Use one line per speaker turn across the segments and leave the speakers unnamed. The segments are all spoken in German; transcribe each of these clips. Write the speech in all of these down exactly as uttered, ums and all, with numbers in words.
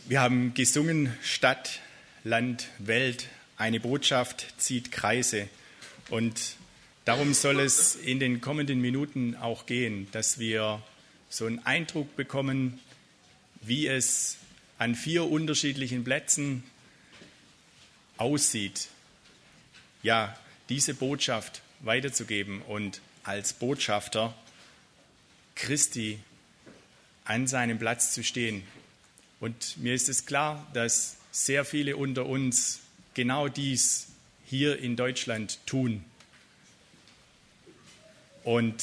Wir haben gesungen, Stadt, Land, Welt, eine Botschaft zieht Kreise. Und darum soll es in den kommenden Minuten auch gehen, dass wir so einen Eindruck bekommen, wie es an vier unterschiedlichen Plätzen aussieht, ja, diese Botschaft weiterzugeben und als Botschafter Christi an seinem Platz zu stehen. Und mir ist es klar, dass sehr viele unter uns genau dies hier in Deutschland tun. Und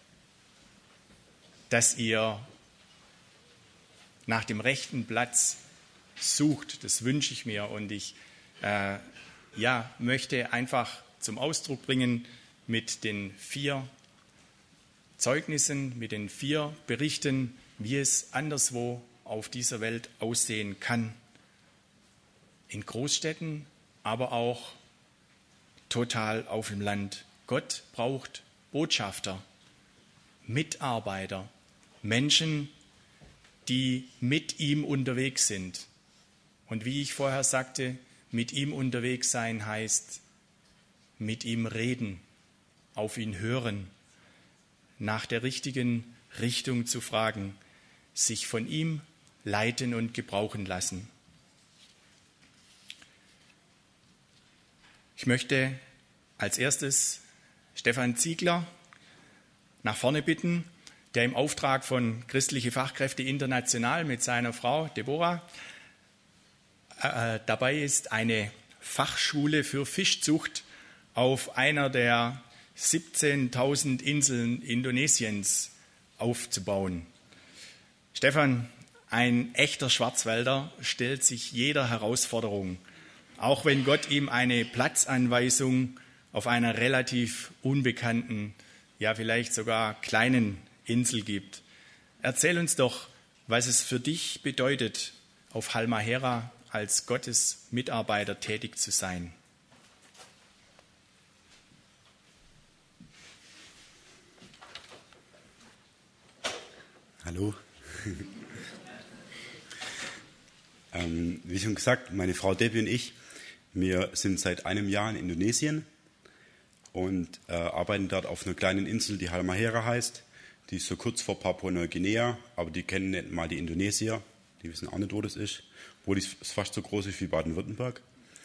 dass ihr nach dem rechten Platz sucht, das wünsche ich mir. Und ich äh, ja, möchte einfach zum Ausdruck bringen mit den vier Zeugnissen, mit den vier Berichten, wie es anderswo auf dieser Welt aussehen kann. In Großstädten, aber auch total auf dem Land. Gott braucht Botschafter, Mitarbeiter, Menschen, die mit ihm unterwegs sind. Und wie ich vorher sagte, mit ihm unterwegs sein heißt, mit ihm reden, auf ihn hören, nach der richtigen Richtung zu fragen, sich von ihm leiten und gebrauchen lassen. Ich möchte als erstes Stefan Ziegler nach vorne bitten, der im Auftrag von Christliche Fachkräfte International mit seiner Frau Deborah äh, dabei ist, eine Fachschule für Fischzucht auf einer der siebzehntausend Inseln Indonesiens aufzubauen. Stefan, ein echter Schwarzwälder, stellt sich jeder Herausforderung, auch wenn Gott ihm eine Platzanweisung auf einer relativ unbekannten, ja vielleicht sogar kleinen Insel gibt. Erzähl uns doch, was es für dich bedeutet, auf Halmahera als Gottes Mitarbeiter tätig zu sein.
Hallo. ähm, wie schon gesagt, meine Frau Debbie und ich, wir sind seit einem Jahr in Indonesien und äh, arbeiten dort auf einer kleinen Insel, die Halmahera heißt. Die ist so kurz vor Papua-Neuguinea, aber die kennen nicht mal die Indonesier. Die wissen auch nicht, wo das ist. Wo die ist fast so groß ist wie Baden-Württemberg.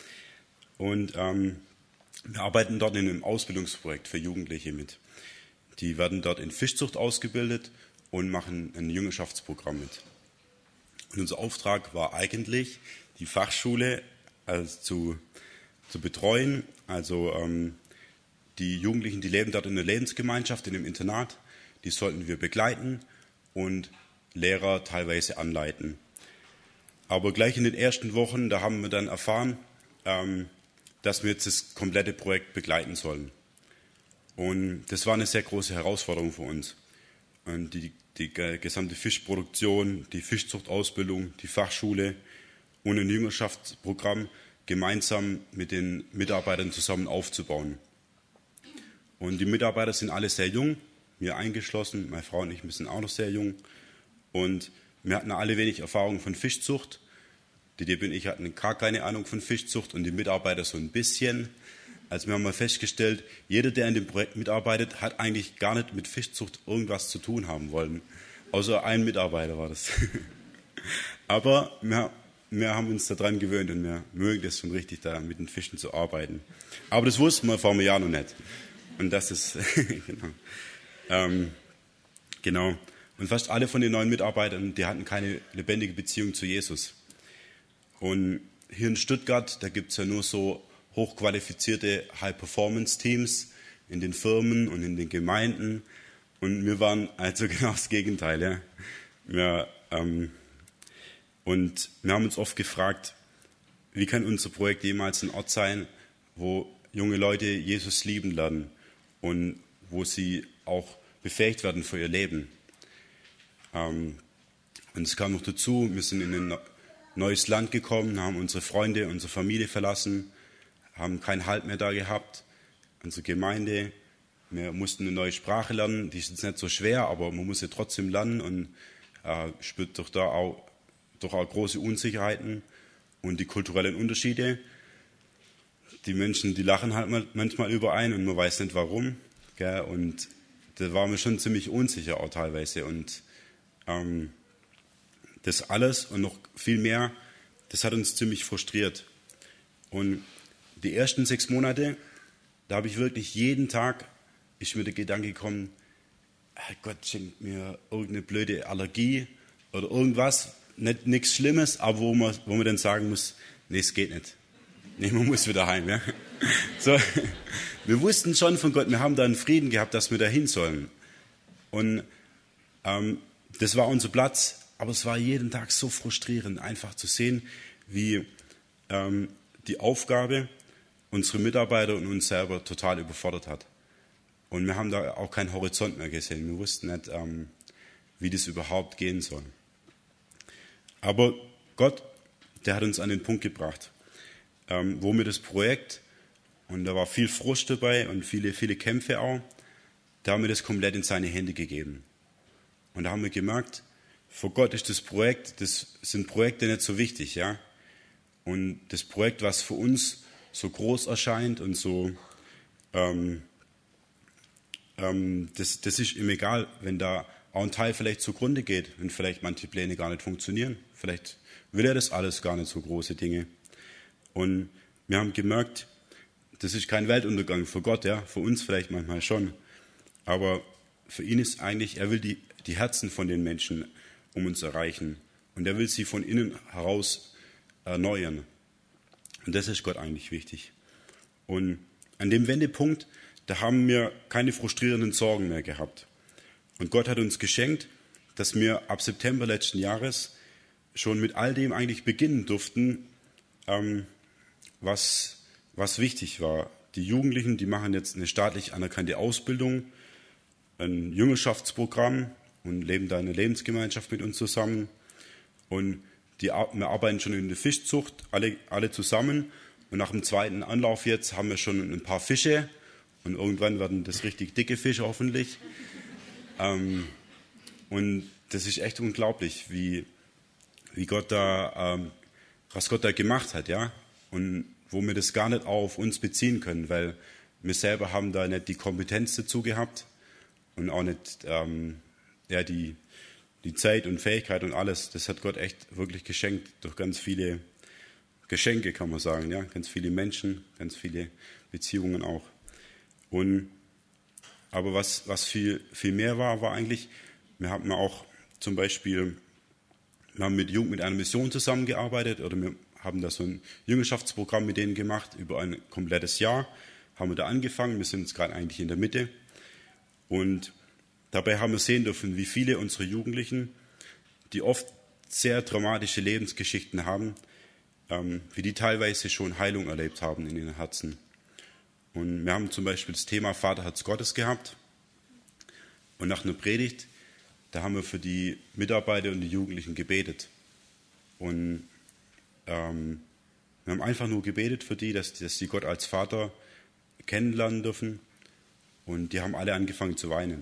Und ähm, wir arbeiten dort in einem Ausbildungsprojekt für Jugendliche mit. Die werden dort in Fischzucht ausgebildet und machen ein Jüngerschaftsprogramm mit. Und unser Auftrag war eigentlich, die Fachschule also zu, zu betreuen. Also ähm, die Jugendlichen, die leben dort in der Lebensgemeinschaft, in einem Internat, die sollten wir begleiten und Lehrer teilweise anleiten. Aber gleich in den ersten Wochen, da haben wir dann erfahren, ähm, dass wir jetzt das komplette Projekt begleiten sollen. Und das war eine sehr große Herausforderung für uns. Und die, die gesamte Fischproduktion, die Fischzuchtausbildung, die Fachschule und ein Jüngerschaftsprogramm gemeinsam mit den Mitarbeitern zusammen aufzubauen. Und die Mitarbeiter sind alle sehr jung, mir eingeschlossen, meine Frau und ich, wir sind auch noch sehr jung. Und wir hatten alle wenig Erfahrung von Fischzucht. Die Debbie und ich hatten gar keine Ahnung von Fischzucht und die Mitarbeiter so ein bisschen. Also wir haben mal festgestellt, jeder, der in dem Projekt mitarbeitet, hat eigentlich gar nicht mit Fischzucht irgendwas zu tun haben wollen. Außer ein Mitarbeiter war das. Aber wir, wir haben uns daran gewöhnt und wir mögen das schon richtig, da mit den Fischen zu arbeiten. Aber das wussten wir vor einem Jahr noch nicht. Und das ist, genau. Ähm, genau. Und fast alle von den neuen Mitarbeitern, die hatten keine lebendige Beziehung zu Jesus. Und hier in Stuttgart, da gibt es ja nur so hochqualifizierte High-Performance-Teams in den Firmen und in den Gemeinden. Und wir waren also genau das Gegenteil. Ja. Wir, ähm, und wir haben uns oft gefragt, wie kann unser Projekt jemals ein Ort sein, wo junge Leute Jesus lieben lernen und wo sie auch befähigt werden für ihr Leben. Ähm, und es kam noch dazu, wir sind in ein neues Land gekommen, haben unsere Freunde, unsere Familie verlassen, haben keinen Halt mehr da gehabt, unsere Gemeinde. Wir mussten eine neue Sprache lernen, die ist jetzt nicht so schwer, aber man muss sie trotzdem lernen und äh, spürt doch da auch doch auch große Unsicherheiten und die kulturellen Unterschiede. Die Menschen, die lachen halt manchmal überein und man weiß nicht warum. Gell? Und da waren wir schon ziemlich unsicher auch teilweise. Und ähm, das alles und noch viel mehr, das hat uns ziemlich frustriert. Und die ersten sechs Monate, da habe ich wirklich jeden Tag, ist mir der Gedanke gekommen, Gott schenkt mir irgendeine blöde Allergie oder irgendwas, nicht nichts Schlimmes, aber wo man, wo man dann sagen muss, nee, es geht nicht. Nee, man muss wieder heim. Ja? So, wir wussten schon von Gott, wir haben da einen Frieden gehabt, dass wir da hin sollen. Und ähm, das war unser Platz, aber es war jeden Tag so frustrierend, einfach zu sehen, wie ähm, die Aufgabe unsere Mitarbeiter und uns selber total überfordert hat. Und wir haben da auch keinen Horizont mehr gesehen. Wir wussten nicht, ähm, wie das überhaupt gehen soll. Aber Gott, der hat uns an den Punkt gebracht, ähm, wo wir das Projekt, und da war viel Frust dabei und viele, viele Kämpfe auch, da haben wir das komplett in seine Hände gegeben. Und da haben wir gemerkt, für Gott ist das Projekt, das sind Projekte nicht so wichtig, ja. Und das Projekt, was für uns so groß erscheint und so, ähm, ähm, das, das ist ihm egal, wenn da auch ein Teil vielleicht zugrunde geht, wenn vielleicht manche Pläne gar nicht funktionieren. Vielleicht will er das alles gar nicht, so große Dinge. Und wir haben gemerkt, das ist kein Weltuntergang für Gott, ja, für uns vielleicht manchmal schon. Aber für ihn ist eigentlich, er will die, die Herzen von den Menschen um uns erreichen. Und er will sie von innen heraus erneuern. Und das ist Gott eigentlich wichtig. Und an dem Wendepunkt, da haben wir keine frustrierenden Sorgen mehr gehabt. Und Gott hat uns geschenkt, dass wir ab September letzten Jahres schon mit all dem eigentlich beginnen durften, ähm, was, was wichtig war. Die Jugendlichen, die machen jetzt eine staatlich anerkannte Ausbildung, ein Jüngerschaftsprogramm und leben da in einer Lebensgemeinschaft mit uns zusammen. Und die, wir arbeiten schon in der Fischzucht, alle, alle zusammen. Und nach dem zweiten Anlauf jetzt haben wir schon ein paar Fische. Und irgendwann werden das richtig dicke Fische hoffentlich. Ähm, und das ist echt unglaublich, wie, wie Gott da, ähm, was Gott da gemacht hat, ja. Und wo wir das gar nicht auf uns beziehen können, weil wir selber haben da nicht die Kompetenz dazu gehabt und auch nicht ähm, ja, die, die Zeit und Fähigkeit und alles. Das hat Gott echt wirklich geschenkt durch ganz viele Geschenke, kann man sagen, ja, ganz viele Menschen, ganz viele Beziehungen auch. Und, aber was, was viel, viel mehr war, war eigentlich, wir haben auch zum Beispiel, wir haben mit Jugend mit einer Mission zusammengearbeitet oder wir haben da so ein Jüngerschaftsprogramm mit denen gemacht über ein komplettes Jahr, haben wir da angefangen, wir sind jetzt gerade eigentlich in der Mitte und dabei haben wir sehen dürfen, wie viele unserer Jugendlichen, die oft sehr dramatische Lebensgeschichten haben, ähm, wie die teilweise schon Heilung erlebt haben in ihren Herzen. Und wir haben zum Beispiel das Thema Vaterherz Gottes gehabt. Und nach einer Predigt, da haben wir für die Mitarbeiter und die Jugendlichen gebetet. Und ähm, wir haben einfach nur gebetet für die, dass, dass sie Gott als Vater kennenlernen dürfen. Und die haben alle angefangen zu weinen.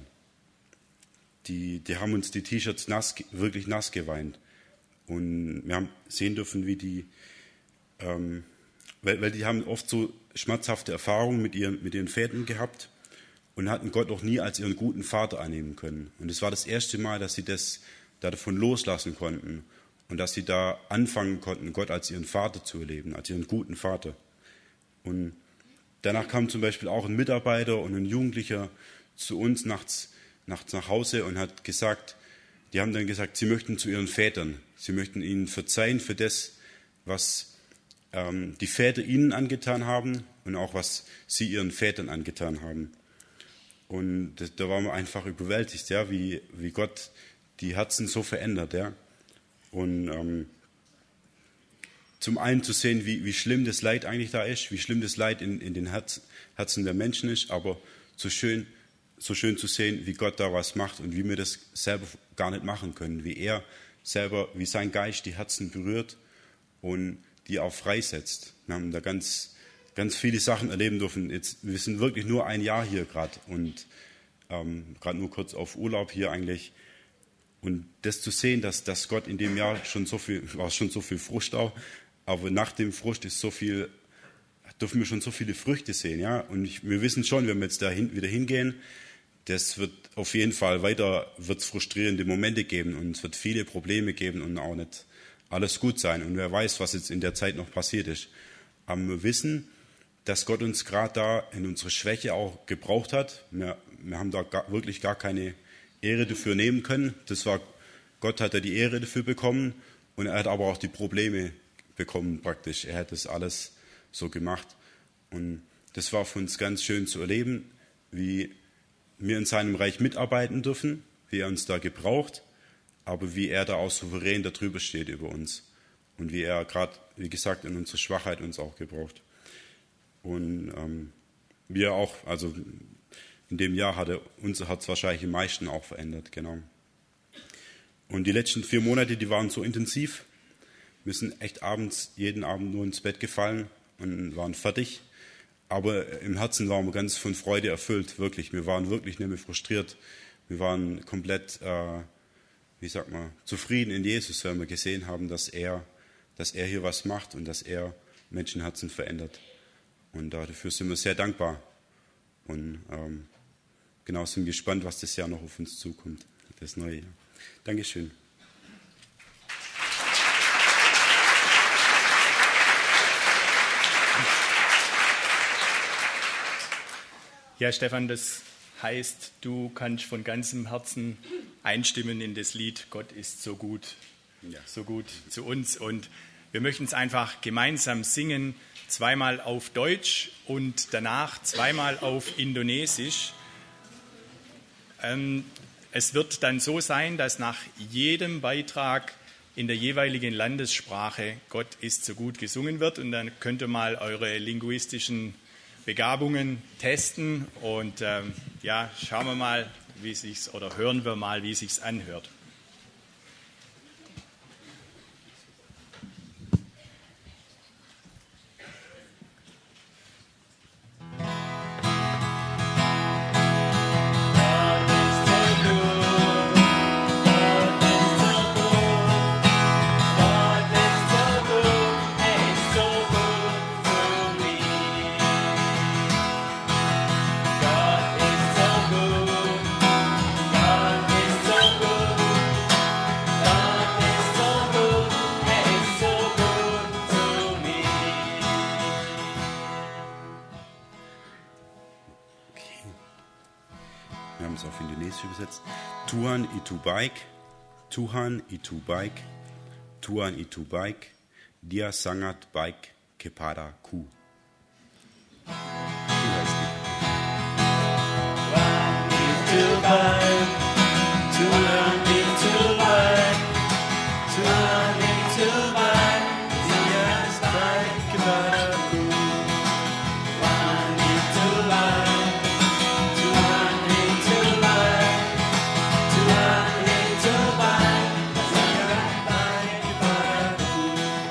Die, die haben uns die T-Shirts nass, wirklich nass geweint. Und wir haben sehen dürfen, wie die, ähm, weil, weil die haben oft so schmerzhafte Erfahrungen mit ihren, mit ihren Vätern gehabt und hatten Gott noch nie als ihren guten Vater annehmen können. Und es war das erste Mal, dass sie das da davon loslassen konnten und dass sie da anfangen konnten, Gott als ihren Vater zu erleben, als ihren guten Vater. Und danach kam zum Beispiel auch ein Mitarbeiter und ein Jugendlicher zu uns nachts, nachts nach Hause und hat gesagt, die haben dann gesagt, sie möchten zu ihren Vätern, sie möchten ihnen verzeihen für das, was ähm, die Väter ihnen angetan haben und auch was sie ihren Vätern angetan haben. Und das, da waren wir einfach überwältigt, ja, wie, wie Gott die Herzen so verändert, ja. Und ähm, zum einen zu sehen, wie, wie schlimm das Leid eigentlich da ist, wie schlimm das Leid in, in den Herz, Herzen der Menschen ist, aber so schön, so schön zu sehen, wie Gott da was macht und wie wir das selber gar nicht machen können, wie er selber, wie sein Geist die Herzen berührt und die auch freisetzt. Wir haben da ganz, ganz viele Sachen erleben dürfen. Jetzt, wir sind wirklich nur ein Jahr hier gerade und ähm, gerade nur kurz auf Urlaub hier eigentlich. Und das zu sehen, dass, dass Gott in dem Jahr schon so viel, war schon so viel Frucht auch, aber nach dem Frucht ist so viel, dürfen wir schon so viele Früchte sehen, ja. Und ich, wir wissen schon, wenn wir jetzt da hin, wieder hingehen, das wird auf jeden Fall weiter, wird es frustrierende Momente geben und es wird viele Probleme geben und auch nicht alles gut sein. Und wer weiß, was jetzt in der Zeit noch passiert ist. Aber wir wissen, dass Gott uns gerade da in unserer Schwäche auch gebraucht hat. Wir, wir haben da gar, wirklich gar keine Ehre dafür nehmen können. Das war, Gott hat ja die Ehre dafür bekommen und er hat aber auch die Probleme bekommen praktisch. Er hat das alles so gemacht. Und das war für uns ganz schön zu erleben, wie wir in seinem Reich mitarbeiten dürfen, wie er uns da gebraucht, aber wie er da auch souverän darüber steht über uns und wie er gerade, wie gesagt, in unserer Schwachheit uns auch gebraucht. Und ähm, wir auch, also in dem Jahr hat er uns hat es wahrscheinlich am meisten auch verändert, genau. Und die letzten vier Monate, die waren so intensiv. Wir sind echt abends, jeden Abend nur ins Bett gefallen und waren fertig. Aber im Herzen waren wir ganz von Freude erfüllt, wirklich. Wir waren wirklich nicht mehr frustriert. Wir waren komplett, äh, wie sagt man, zufrieden in Jesus, weil wir gesehen haben, dass er, dass er hier was macht und dass er Menschenherzen verändert. Und dafür sind wir sehr dankbar. Und ähm, genau sind gespannt, was das Jahr noch auf uns zukommt, das neue Jahr. Dankeschön.
Ja, Stefan, das heißt, du kannst von ganzem Herzen einstimmen in das Lied Gott ist so gut, ja. so gut zu uns. Und wir möchten es einfach gemeinsam singen, zweimal auf Deutsch und danach zweimal auf Indonesisch. Ähm, es wird dann so sein, dass nach jedem Beitrag in der jeweiligen Landessprache Gott ist so gut gesungen wird. Und dann könnt ihr mal eure linguistischen Begabungen testen und ähm, ja, schauen wir mal, wie es sich oder hören wir mal, wie es sich anhört.
Tuhan itu baik, Tuhan itu baik, Tuhan itu baik, Dia sangat baik kepadaku.
Tuhan itu baik, Tuhan itu baik, Tuhan itu baik, Dia baik kepadaku. Tuhan itu baik, Tuhan itu baik, Tuhan itu baik, Dia baik kepadaku.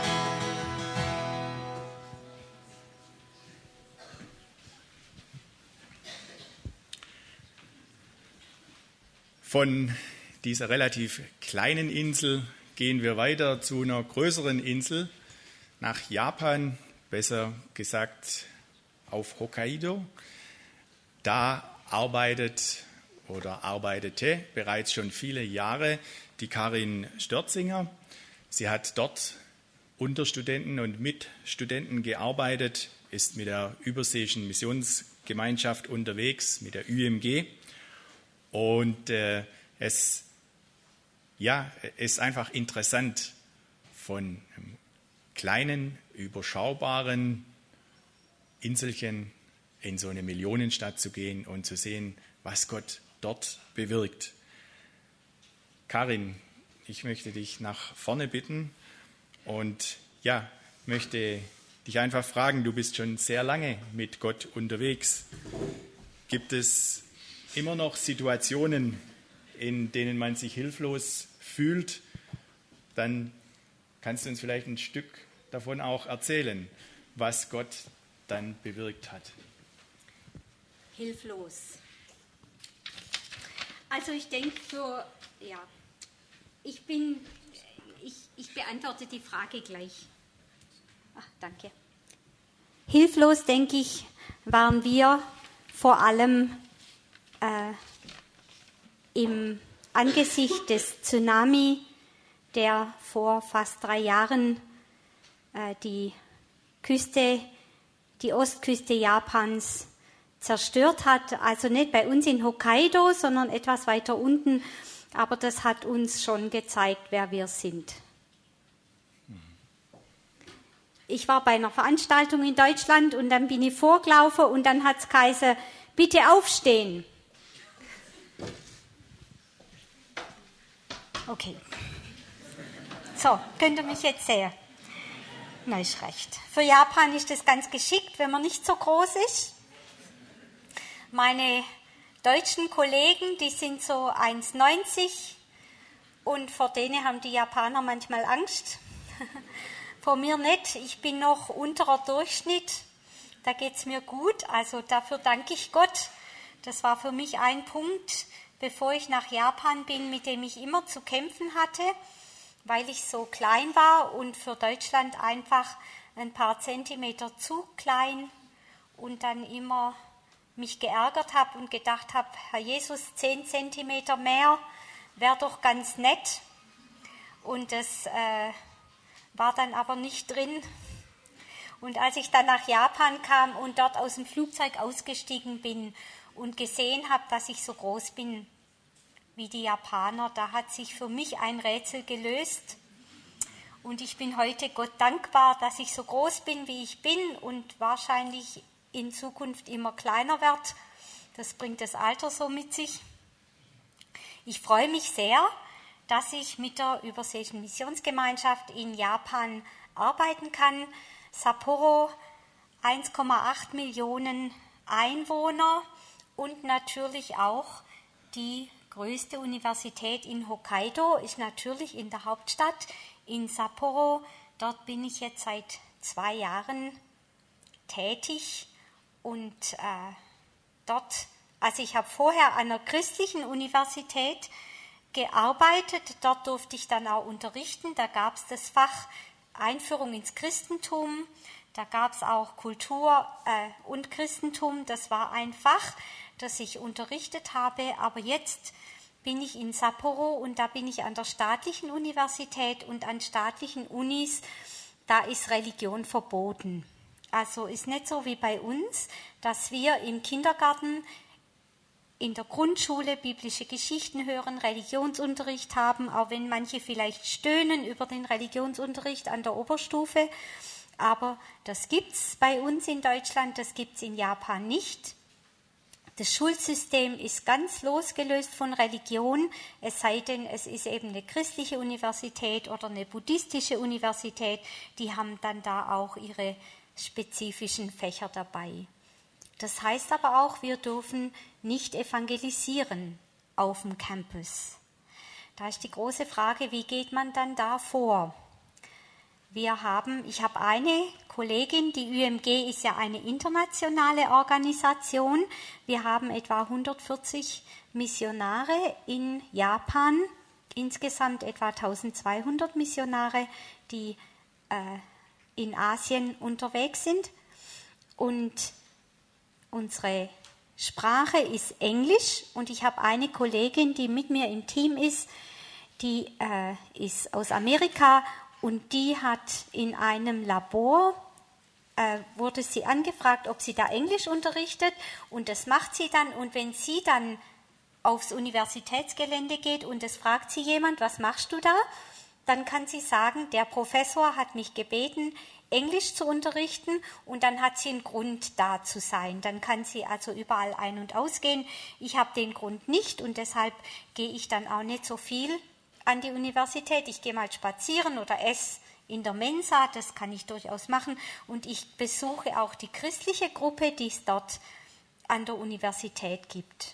Von dieser relativ kleinen Insel gehen wir weiter zu einer größeren Insel, nach Japan, besser gesagt auf Hokkaido. Da arbeitet oder arbeitete bereits schon viele Jahre die Karin Störzinger. Sie hat dort unter Studenten und mit Studenten gearbeitet, ist mit der Überseeischen Missionsgemeinschaft unterwegs, mit der Ü M G. Und äh, es ja, ist einfach interessant, von einem kleinen, überschaubaren Inselchen in so eine Millionenstadt zu gehen und zu sehen, was Gott dort bewirkt. Karin, ich möchte dich nach vorne bitten und ja, möchte dich einfach fragen, du bist schon sehr lange mit Gott unterwegs. Gibt es immer noch Situationen, in denen man sich hilflos fühlt? Dann kannst du uns vielleicht ein Stück davon auch erzählen, was Gott dann bewirkt hat.
Hilflos. Also ich denke, für, ja, Ich bin, ich, ich beantworte die Frage gleich. Ach, danke. Hilflos, denke ich, waren wir vor allem äh, im Angesicht des Tsunami, der vor fast drei Jahren äh, die Küste, die Ostküste Japans zerstört hat. Also nicht bei uns in Hokkaido, sondern etwas weiter unten. Aber das hat uns schon gezeigt, wer wir sind. Ich war bei einer Veranstaltung in Deutschland und dann bin ich vorgelaufen und dann hat es geheißen, bitte aufstehen. Okay. So, könnt ihr mich jetzt sehen? Na, ist recht. Für Japan ist das ganz geschickt, wenn man nicht so groß ist. Meine deutschen Kollegen, die sind so eins neunzig und vor denen haben die Japaner manchmal Angst. Vor mir nicht, ich bin noch unterer Durchschnitt, da geht es mir gut, also dafür danke ich Gott. Das war für mich ein Punkt, bevor ich nach Japan bin, mit dem ich immer zu kämpfen hatte, weil ich so klein war und für Deutschland einfach ein paar Zentimeter zu klein und dann immer mich geärgert habe und gedacht habe, Herr Jesus, zehn Zentimeter mehr wäre doch ganz nett. Und das äh, war dann aber nicht drin. Und als ich dann nach Japan kam und dort aus dem Flugzeug ausgestiegen bin und gesehen habe, dass ich so groß bin wie die Japaner, da hat sich für mich ein Rätsel gelöst. Und ich bin heute Gott dankbar, dass ich so groß bin, wie ich bin und wahrscheinlich in Zukunft immer kleiner werde. Das bringt das Alter so mit sich. Ich freue mich sehr, dass ich mit der Überseeischen Missionsgemeinschaft in Japan arbeiten kann. Sapporo, eins Komma acht Millionen Einwohner und natürlich auch die größte Universität in Hokkaido, ist natürlich in der Hauptstadt, in Sapporo. Dort bin ich jetzt seit zwei Jahren tätig und äh, dort, also ich habe vorher an einer christlichen Universität gearbeitet, dort durfte ich dann auch unterrichten, da gab es das Fach Einführung ins Christentum, da gab es auch Kultur äh, und Christentum, das war ein Fach, das ich unterrichtet habe, aber jetzt bin ich in Sapporo und da bin ich an der staatlichen Universität und an staatlichen Unis, da ist Religion verboten. Also ist nicht so wie bei uns, dass wir im Kindergarten, in der Grundschule biblische Geschichten hören, Religionsunterricht haben, auch wenn manche vielleicht stöhnen über den Religionsunterricht an der Oberstufe. Aber das gibt es bei uns in Deutschland, das gibt es in Japan nicht. Das Schulsystem ist ganz losgelöst von Religion, es sei denn, es ist eben eine christliche Universität oder eine buddhistische Universität, die haben dann da auch ihre spezifischen Fächer dabei. Das heißt aber auch, wir dürfen nicht evangelisieren auf dem Campus. Da ist die große Frage, wie geht man dann da vor? Wir haben, ich habe eine Kollegin, die Ü M G ist ja eine internationale Organisation. Wir haben etwa hundertvierzig Missionare in Japan, insgesamt etwa eintausendzweihundert Missionare, die äh, in Asien unterwegs sind. Und unsere Sprache ist Englisch und ich habe eine Kollegin, die mit mir im Team ist, die äh, ist aus Amerika und die hat in einem Labor, äh, wurde sie angefragt, ob sie da Englisch unterrichtet und das macht sie dann und wenn sie dann aufs Universitätsgelände geht und es fragt sie jemand, was machst du da? Dann kann sie sagen, der Professor hat mich gebeten, Englisch zu unterrichten und dann hat sie einen Grund, da zu sein. Dann kann sie also überall ein- und ausgehen. Ich habe den Grund nicht und deshalb gehe ich dann auch nicht so viel an die Universität. Ich gehe mal spazieren oder esse in der Mensa, das kann ich durchaus machen. Und ich besuche auch die christliche Gruppe, die es dort an der Universität gibt.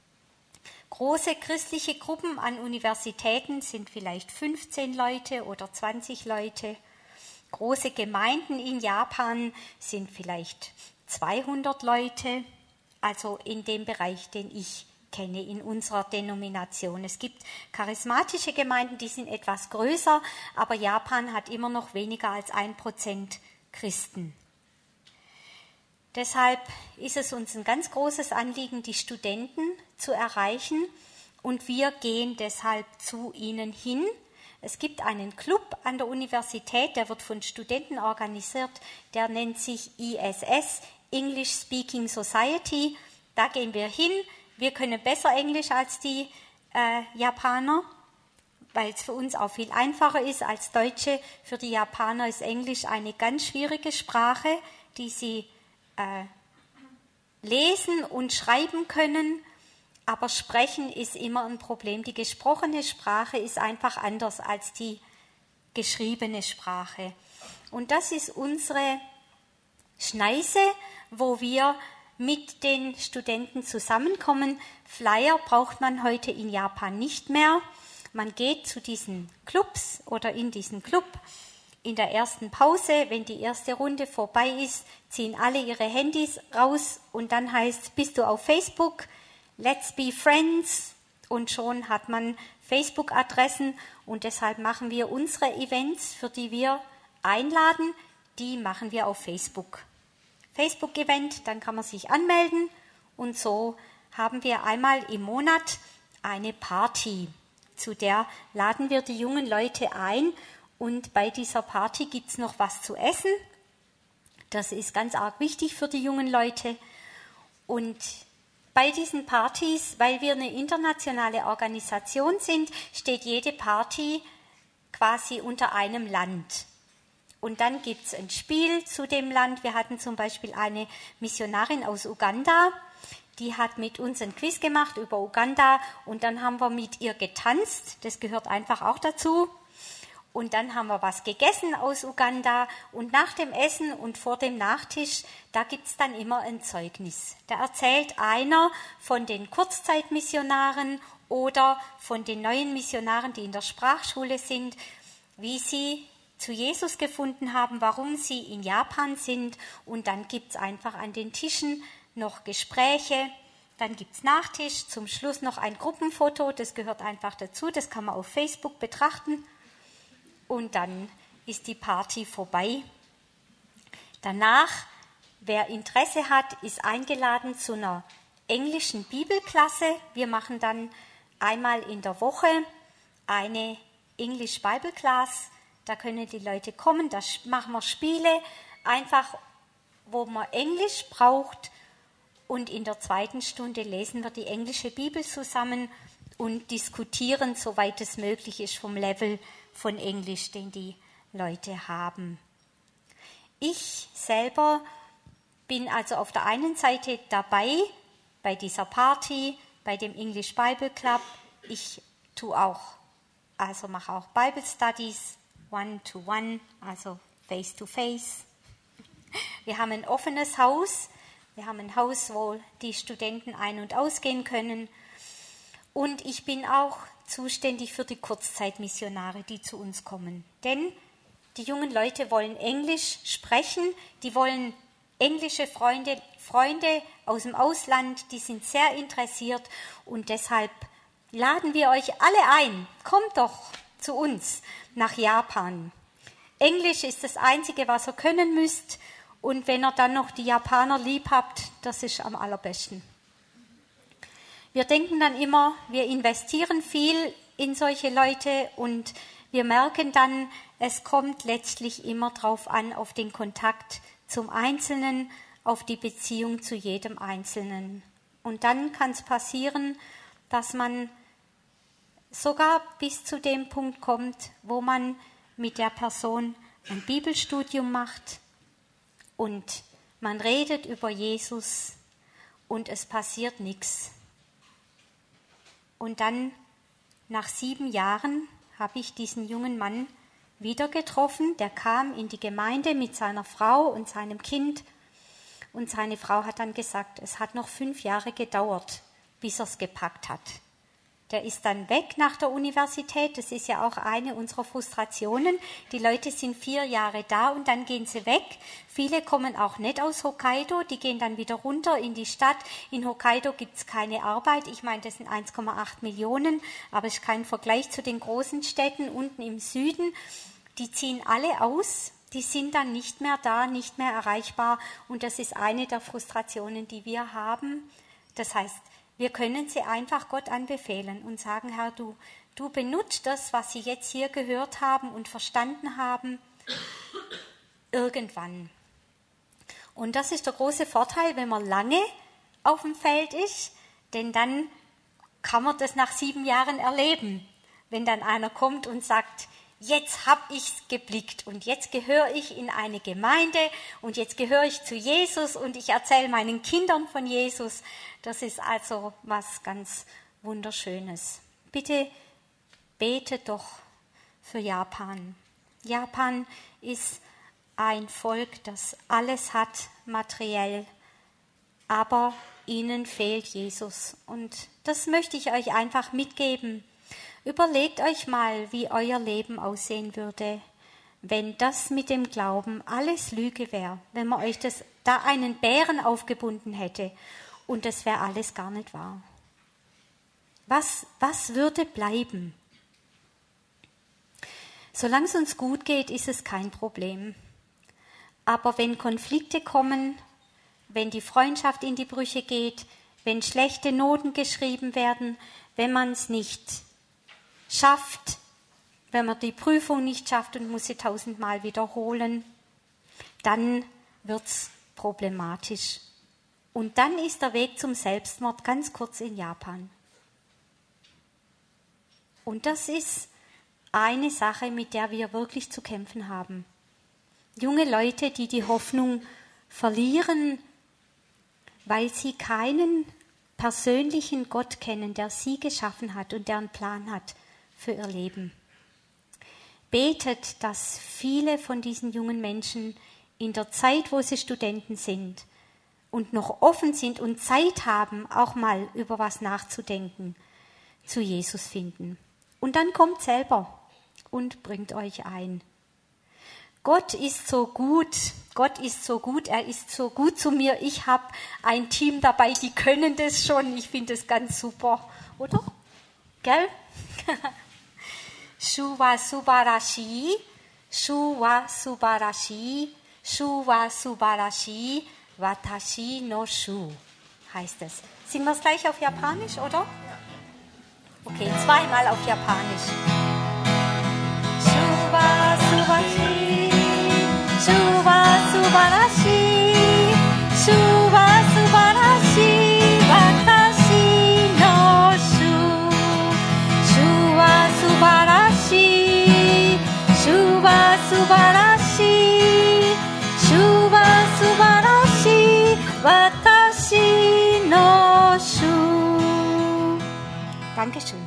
Große christliche Gruppen an Universitäten sind vielleicht fünfzehn Leute oder zwanzig Leute. Große Gemeinden in Japan sind vielleicht zweihundert Leute, also in dem Bereich, den ich kenne in unserer Denomination. Es gibt charismatische Gemeinden, die sind etwas größer, aber Japan hat immer noch weniger als ein Prozent Christen. Deshalb ist es uns ein ganz großes Anliegen, die Studenten zu erreichen, und wir gehen deshalb zu ihnen hin. Es gibt einen Club an der Universität, der wird von Studenten organisiert, der nennt sich I S S, English Speaking Society. Da gehen wir hin. Wir können besser Englisch als die äh, Japaner, weil es für uns auch viel einfacher ist als Deutsche. Für die Japaner ist Englisch eine ganz schwierige Sprache, die sie äh, lesen und schreiben können, aber sprechen ist immer ein Problem. Die gesprochene Sprache ist einfach anders als die geschriebene Sprache. Und das ist unsere Schneise, wo wir mit den Studenten zusammenkommen. Flyer braucht man heute in Japan nicht mehr. Man geht zu diesen Clubs oder in diesen Club. In der ersten Pause, wenn die erste Runde vorbei ist, ziehen alle ihre Handys raus und dann heißt, bist du auf Facebook? Let's be friends. Und schon hat man Facebook-Adressen und deshalb machen wir unsere Events, für die wir einladen, die machen wir auf Facebook. Facebook-Event, dann kann man sich anmelden und so haben wir einmal im Monat eine Party. Zu der laden wir die jungen Leute ein und bei dieser Party gibt es noch was zu essen. Das ist ganz arg wichtig für die jungen Leute. Und bei diesen Partys, weil wir eine internationale Organisation sind, steht jede Party quasi unter einem Land. Und dann gibt es ein Spiel zu dem Land. Wir hatten zum Beispiel eine Missionarin aus Uganda, die hat mit uns ein Quiz gemacht über Uganda und dann haben wir mit ihr getanzt. Das gehört einfach auch dazu. Und dann haben wir was gegessen aus Uganda und nach dem Essen und vor dem Nachtisch, da gibt es dann immer ein Zeugnis. Da erzählt einer von den Kurzzeitmissionaren oder von den neuen Missionaren, die in der Sprachschule sind, wie sie zu Jesus gefunden haben, warum sie in Japan sind. Und dann gibt es einfach an den Tischen noch Gespräche. Dann gibt es Nachtisch, zum Schluss noch ein Gruppenfoto, das gehört einfach dazu, das kann man auf Facebook betrachten. Und dann ist die Party vorbei. Danach, wer Interesse hat, ist eingeladen zu einer englischen Bibelklasse. Wir machen dann einmal in der Woche eine English Bible Class. Da können die Leute kommen, da machen wir Spiele, einfach wo man Englisch braucht. Und in der zweiten Stunde lesen wir die englische Bibel zusammen und diskutieren, soweit es möglich ist, vom Level von Englisch, den die Leute haben. Ich selber bin also auf der einen Seite dabei bei dieser Party, bei dem English Bible Club. Ich tue auch, also mache auch Bible Studies, One-to-One, also Face-to-Face. Wir haben ein offenes Haus. Wir haben ein Haus, wo die Studenten ein- und ausgehen können. Und ich bin auch zuständig für die Kurzzeitmissionare, die zu uns kommen. Denn die jungen Leute wollen Englisch sprechen, die wollen englische Freunde, Freunde aus dem Ausland, die sind sehr interessiert und deshalb laden wir euch alle ein. Kommt doch zu uns nach Japan. Englisch ist das Einzige, was ihr können müsst. Und wenn ihr dann noch die Japaner lieb habt, das ist am allerbesten. Wir denken dann immer, wir investieren viel in solche Leute und wir merken dann, es kommt letztlich immer drauf an, auf den Kontakt zum Einzelnen, auf die Beziehung zu jedem Einzelnen. Und dann kann es passieren, dass man sogar bis zu dem Punkt kommt, wo man mit der Person ein Bibelstudium macht und man redet über Jesus und es passiert nichts. Und dann, nach sieben Jahren, habe ich diesen jungen Mann wieder getroffen. Der kam in die Gemeinde mit seiner Frau und seinem Kind. Und seine Frau hat dann gesagt, es hat noch fünf Jahre gedauert, bis er es gepackt hat. der ist dann weg nach der Universität. Das ist ja auch eine unserer Frustrationen. Die Leute sind vier Jahre da und dann gehen sie weg. Viele kommen auch nicht aus Hokkaido, die gehen dann wieder runter in die Stadt. In Hokkaido gibt es keine Arbeit. Ich meine, das sind eins Komma acht Millionen, aber es ist kein Vergleich zu den großen Städten unten im Süden. Die ziehen alle aus. Die sind dann nicht mehr da, nicht mehr erreichbar. Und das ist eine der Frustrationen, die wir haben. Das heißt, wir können sie einfach Gott anbefehlen und sagen, Herr, du, du benutzt das, was sie jetzt hier gehört haben und verstanden haben, irgendwann. Und das ist der große Vorteil, wenn man lange auf dem Feld ist, denn dann kann man das nach sieben Jahren erleben. Wenn dann einer kommt und sagt, jetzt habe ich es geblickt und jetzt gehöre ich in eine Gemeinde und jetzt gehöre ich zu Jesus und ich erzähle meinen Kindern von Jesus. Das ist also was ganz Wunderschönes. Bitte betet doch für Japan. Japan ist ein Volk, das alles hat, materiell, aber ihnen fehlt Jesus. Und das möchte ich euch einfach mitgeben. Überlegt euch mal, wie euer Leben aussehen würde, wenn das mit dem Glauben alles Lüge wäre, wenn man euch das, da einen Bären aufgebunden hätte und das wäre alles gar nicht wahr. Was, was würde bleiben? Solange es uns gut geht, ist es kein Problem. Aber wenn Konflikte kommen, wenn die Freundschaft in die Brüche geht, wenn schlechte Noten geschrieben werden, wenn man es nicht schafft, wenn man die Prüfung nicht schafft und muss sie tausendmal wiederholen, dann wird es problematisch. Und dann ist der Weg zum Selbstmord ganz kurz in Japan. Und das ist eine Sache, mit der wir wirklich zu kämpfen haben. Junge Leute, die die Hoffnung verlieren, weil sie keinen persönlichen Gott kennen, der sie geschaffen hat und der einen Plan hat für ihr Leben. Betet, dass viele von diesen jungen Menschen in der Zeit, wo sie Studenten sind und noch offen sind und Zeit haben, auch mal über was nachzudenken, zu Jesus finden. Und dann kommt selber und bringt euch ein. Gott ist so gut, Gott ist so gut, er ist so gut zu mir. Ich habe ein Team dabei, die können das schon. Ich finde das ganz super, oder? Gell? Shu wa subarashi, Shu wa subarashi, Shu wa subarashi, Watashi no Shu, heißt es. Singen wir es gleich auf Japanisch, oder? Okay, zweimal auf Japanisch. Shu wa subarashi, Shu wa subarashi, Shu wa subarashi, Watashi no Shu, Shu wa subarashi, Shu wa subarashi, Shu wa subarashi, Watashi no Shu. Dankeschön.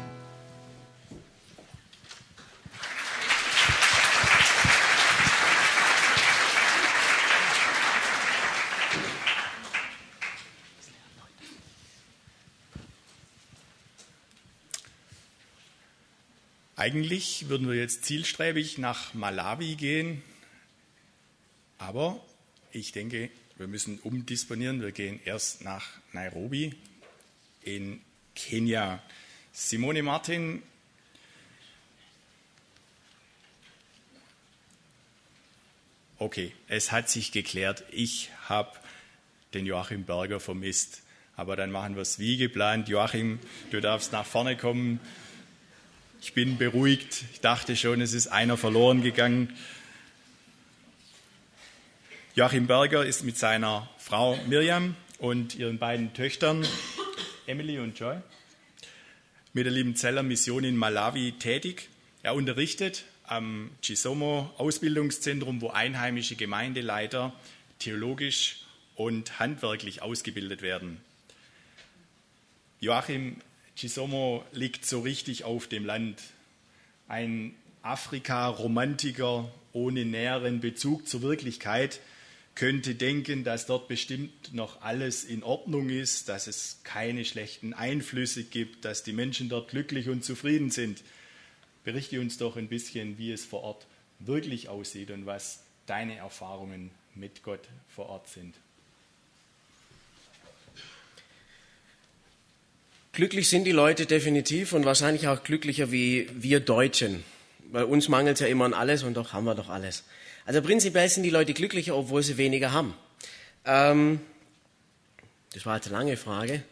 Eigentlich würden wir jetzt zielstrebig nach Malawi gehen, aber ich denke, wir müssen umdisponieren. Wir gehen erst nach Nairobi in Kenia. Simone Martin, okay, es hat sich geklärt. Ich habe den Joachim Berger vermisst, aber dann machen wir es wie geplant. Joachim, du darfst nach vorne kommen. Ich bin beruhigt. Ich dachte schon, es ist einer verloren gegangen. Joachim Berger ist mit seiner Frau Mirjam und ihren beiden Töchtern Emily und Joy mit der Liebenzeller Mission in Malawi tätig. Er unterrichtet am Chisomo Ausbildungszentrum, wo einheimische Gemeindeleiter theologisch und handwerklich ausgebildet werden. Joachim, Chisomo liegt so richtig auf dem Land. Ein Afrika-Romantiker ohne näheren Bezug zur Wirklichkeit. könnte denken, dass dort bestimmt noch alles in Ordnung ist, dass es keine schlechten Einflüsse gibt, dass die Menschen dort glücklich und zufrieden sind. Berichte uns doch ein bisschen, wie es vor Ort wirklich aussieht und was deine Erfahrungen mit Gott vor Ort sind.
Glücklich sind die Leute definitiv und wahrscheinlich auch glücklicher wie wir Deutschen. Bei uns mangelt es ja immer an alles und doch haben wir doch alles. Also prinzipiell sind die Leute glücklicher, obwohl sie weniger haben. Ähm, das war jetzt eine lange Frage.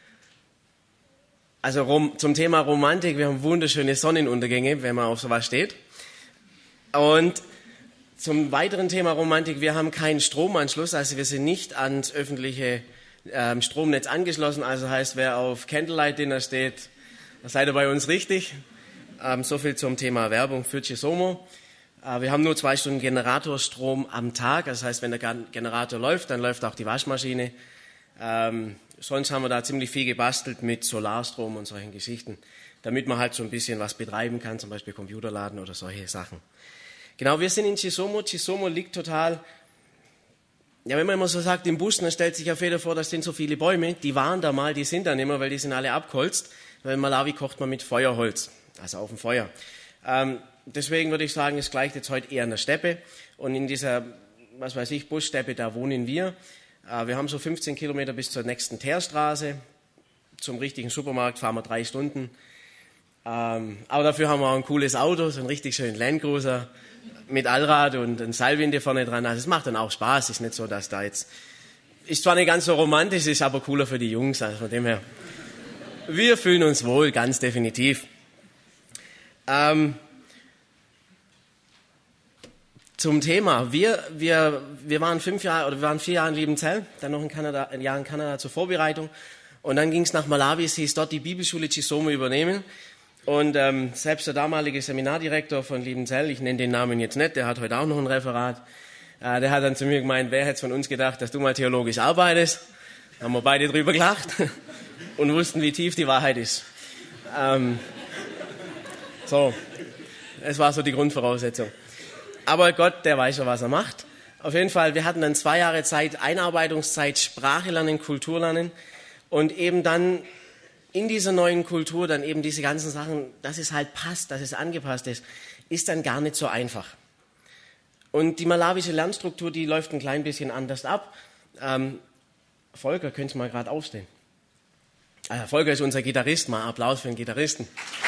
Also rom, zum Thema Romantik, wir haben wunderschöne Sonnenuntergänge, wenn man auf sowas steht. Und zum weiteren Thema Romantik, wir haben keinen Stromanschluss, also wir sind nicht ans öffentliche ähm, Stromnetz angeschlossen. Also heißt, wer auf Candlelight Dinner steht, da seid ihr bei uns richtig. Ähm, so viel zum Thema Werbung für Chisomo. Wir haben nur zwei Stunden Generatorstrom am Tag. Das heißt, wenn der Generator läuft, dann läuft auch die Waschmaschine. Ähm, sonst haben wir da ziemlich viel gebastelt mit Solarstrom und solchen Geschichten, damit man halt so ein bisschen was betreiben kann, zum Beispiel Computerladen oder solche Sachen. Genau, wir sind in Chisomo. Chisomo liegt total, ja, wenn man immer so sagt, im Bus, dann stellt sich auf jeden Fall vor, das sind so viele Bäume. Die waren da mal, die sind da nicht mehr, weil die sind alle abgeholzt. Weil in Malawi kocht man mit Feuerholz, also auf dem Feuer. Ähm, Deswegen würde ich sagen, es gleicht jetzt heute eher einer Steppe. Und in dieser, was weiß ich, Bussteppe, da wohnen wir. Wir haben so fünfzehn Kilometer bis zur nächsten Teerstraße. Zum richtigen Supermarkt fahren wir drei Stunden. Aber dafür haben wir auch ein cooles Auto, so einen richtig schönen Landcruiser mit Allrad und ein Seilwinde vorne dran. Also es macht dann auch Spaß. Ist nicht so, dass da jetzt, ist zwar nicht ganz so romantisch, ist aber cooler für die Jungs. Also von dem her, wir fühlen uns wohl, ganz definitiv. Ähm, Zum Thema. Wir, wir, wir waren fünf Jahre oder wir waren vier Jahre in Liebenzell, dann noch in Kanada, ein Jahr in Kanada zur Vorbereitung. Und dann ging es nach Malawi, es hieß dort die Bibelschule Chisomo übernehmen. Und ähm, selbst der damalige Seminardirektor von Liebenzell, ich nenne den Namen jetzt nicht, der hat heute auch noch ein Referat, äh, der hat dann zu mir gemeint, wer hätte von uns gedacht, dass du mal theologisch arbeitest? Haben wir beide drüber gelacht und wussten, wie tief die Wahrheit ist. Ähm, so, es war so die Grundvoraussetzung. Aber Gott, der weiß schon, was er macht. Auf jeden Fall, wir hatten dann zwei Jahre Zeit, Einarbeitungszeit, Sprache lernen, Kultur lernen und eben dann in dieser neuen Kultur dann eben diese ganzen Sachen, dass es halt passt, dass es angepasst ist, ist dann gar nicht so einfach. Und die malawische Lernstruktur, die läuft ein klein bisschen anders ab. Ähm, Volker, könntest du mal gerade aufstehen? Ah, Volker ist unser Gitarrist, mal Applaus für den Gitarristen.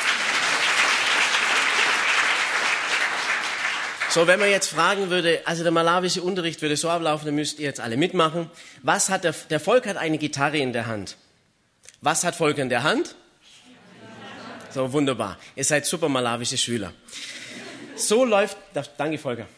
So, wenn man jetzt fragen würde, also der malawische Unterricht würde so ablaufen, dann müsst ihr jetzt alle mitmachen. Was hat der, der Volker hat eine Gitarre in der Hand. Was hat Volker in der Hand? So, wunderbar. Ihr seid super malawische Schüler. So läuft, danke Volker.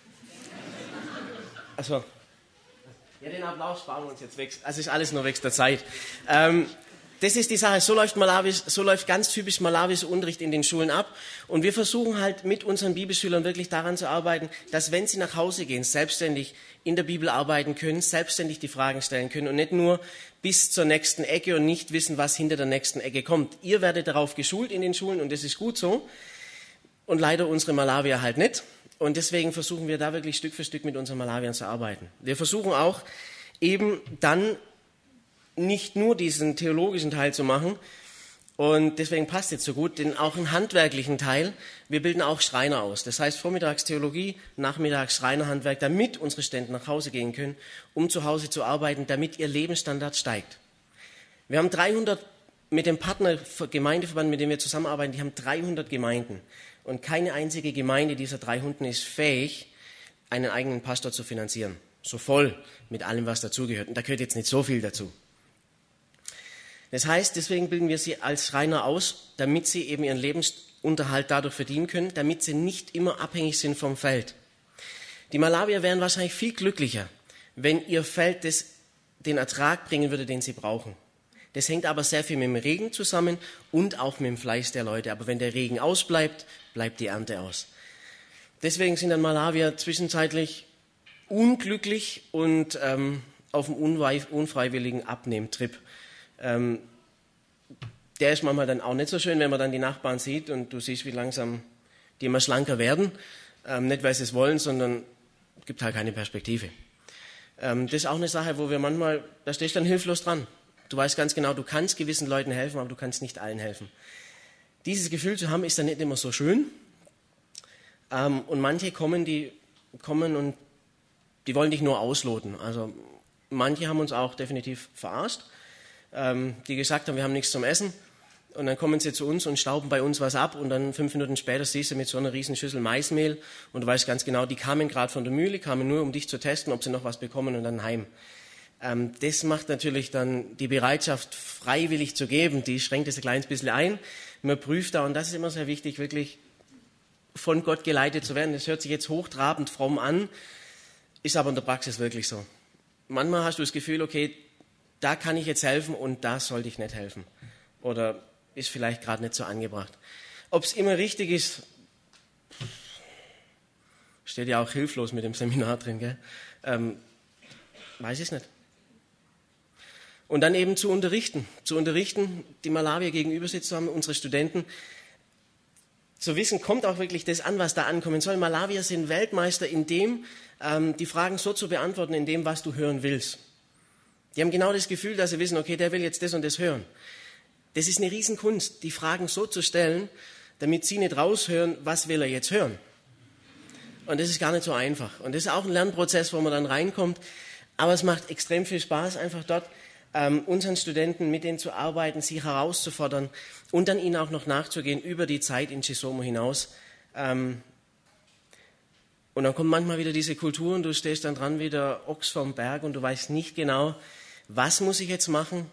Also, ja, den Applaus sparen wir uns jetzt weg. Also ist alles nur weg der Zeit. Ähm, Das ist die Sache, so läuft, Malawisch, so läuft ganz typisch malawischer Unterricht in den Schulen ab. Und wir versuchen halt mit unseren Bibelschülern wirklich daran zu arbeiten, dass wenn sie nach Hause gehen, selbstständig in der Bibel arbeiten können, selbstständig die Fragen stellen können und nicht nur bis zur nächsten Ecke und nicht wissen, was hinter der nächsten Ecke kommt. Ihr werdet darauf geschult in den Schulen und das ist gut so. Und leider unsere Malawier halt nicht. Und deswegen versuchen wir da wirklich Stück für Stück mit unseren Malawiern zu arbeiten. Wir versuchen auch eben dann nicht nur diesen theologischen Teil zu machen, und deswegen passt jetzt so gut, denn auch einen handwerklichen Teil. Wir bilden auch Schreiner aus. Das heißt, vormittags Theologie, nachmittags Schreinerhandwerk, damit unsere Ständen nach Hause gehen können, um zu Hause zu arbeiten, damit ihr Lebensstandard steigt. Wir haben dreihundert, mit dem Partner Gemeindeverband, mit dem wir zusammenarbeiten, die haben dreihundert Gemeinden. Und keine einzige Gemeinde dieser dreihundert ist fähig, einen eigenen Pastor zu finanzieren. So voll mit allem, was dazugehört. Und da gehört jetzt nicht so viel dazu. Das heißt, deswegen bilden wir sie als Schreiner aus, damit sie eben ihren Lebensunterhalt dadurch verdienen können, damit sie nicht immer abhängig sind vom Feld. Die Malawier wären wahrscheinlich viel glücklicher, wenn ihr Feld das, den Ertrag bringen würde, den sie brauchen. Das hängt aber sehr viel mit dem Regen zusammen und auch mit dem Fleiß der Leute. Aber wenn der Regen ausbleibt, bleibt die Ernte aus. Deswegen sind dann Malawier zwischenzeitlich unglücklich und ähm, auf einem unfreiwilligen Abnehmtrip. Ähm, der ist manchmal dann auch nicht so schön, wenn man dann die Nachbarn sieht und du siehst, wie langsam die immer schlanker werden. Ähm, nicht, weil sie es wollen, sondern es gibt halt keine Perspektive. Ähm, das ist auch eine Sache, wo wir manchmal, da stehst du dann hilflos dran. Du weißt ganz genau, du kannst gewissen Leuten helfen, aber du kannst nicht allen helfen. Dieses Gefühl zu haben, ist dann nicht immer so schön. Ähm, und manche kommen, die kommen und die wollen dich nur ausloten. Also manche haben uns auch definitiv verarscht, ähm, die gesagt haben, wir haben nichts zum Essen. Und dann kommen sie zu uns und stauben bei uns was ab und dann fünf Minuten später siehst du mit so einer riesen Schüssel Maismehl und du weißt ganz genau, die kamen gerade von der Mühle, kamen nur, um dich zu testen, ob sie noch was bekommen und dann heim. Ähm, das macht natürlich dann die Bereitschaft, freiwillig zu geben, die schränkt es ein kleines bisschen ein. Man prüft da und das ist immer sehr wichtig, wirklich von Gott geleitet zu werden. Das hört sich jetzt hochtrabend fromm an, ist aber in der Praxis wirklich so. Manchmal hast du das Gefühl, okay, da kann ich jetzt helfen und da sollte ich nicht helfen. Oder ist vielleicht gerade nicht so angebracht. Ob es immer richtig ist, steht ja auch hilflos mit dem Seminar drin, gell? Ähm, weiß ich nicht. Und dann eben zu unterrichten, zu unterrichten, die Malawier gegenüber sitzen haben, unsere Studenten, zu wissen, kommt auch wirklich das an, was da ankommen soll. Malawier sind Weltmeister in dem, ähm, die Fragen so zu beantworten, in dem, was du hören willst. Die haben genau das Gefühl, dass sie wissen, okay, der will jetzt das und das hören. Das ist eine Riesenkunst, die Fragen so zu stellen, damit sie nicht raushören, was will er jetzt hören. Und das ist gar nicht so einfach. Und das ist auch ein Lernprozess, wo man dann reinkommt. Aber es macht extrem viel Spaß, einfach dort ähm, unseren Studenten, mit denen zu arbeiten, sie herauszufordern und dann ihnen auch noch nachzugehen über die Zeit in Chisomo hinaus. Ähm, und dann kommt manchmal wieder diese Kultur und du stehst dann dran wie der Ochs vorm Berg und du weißt nicht genau, was muss ich jetzt machen?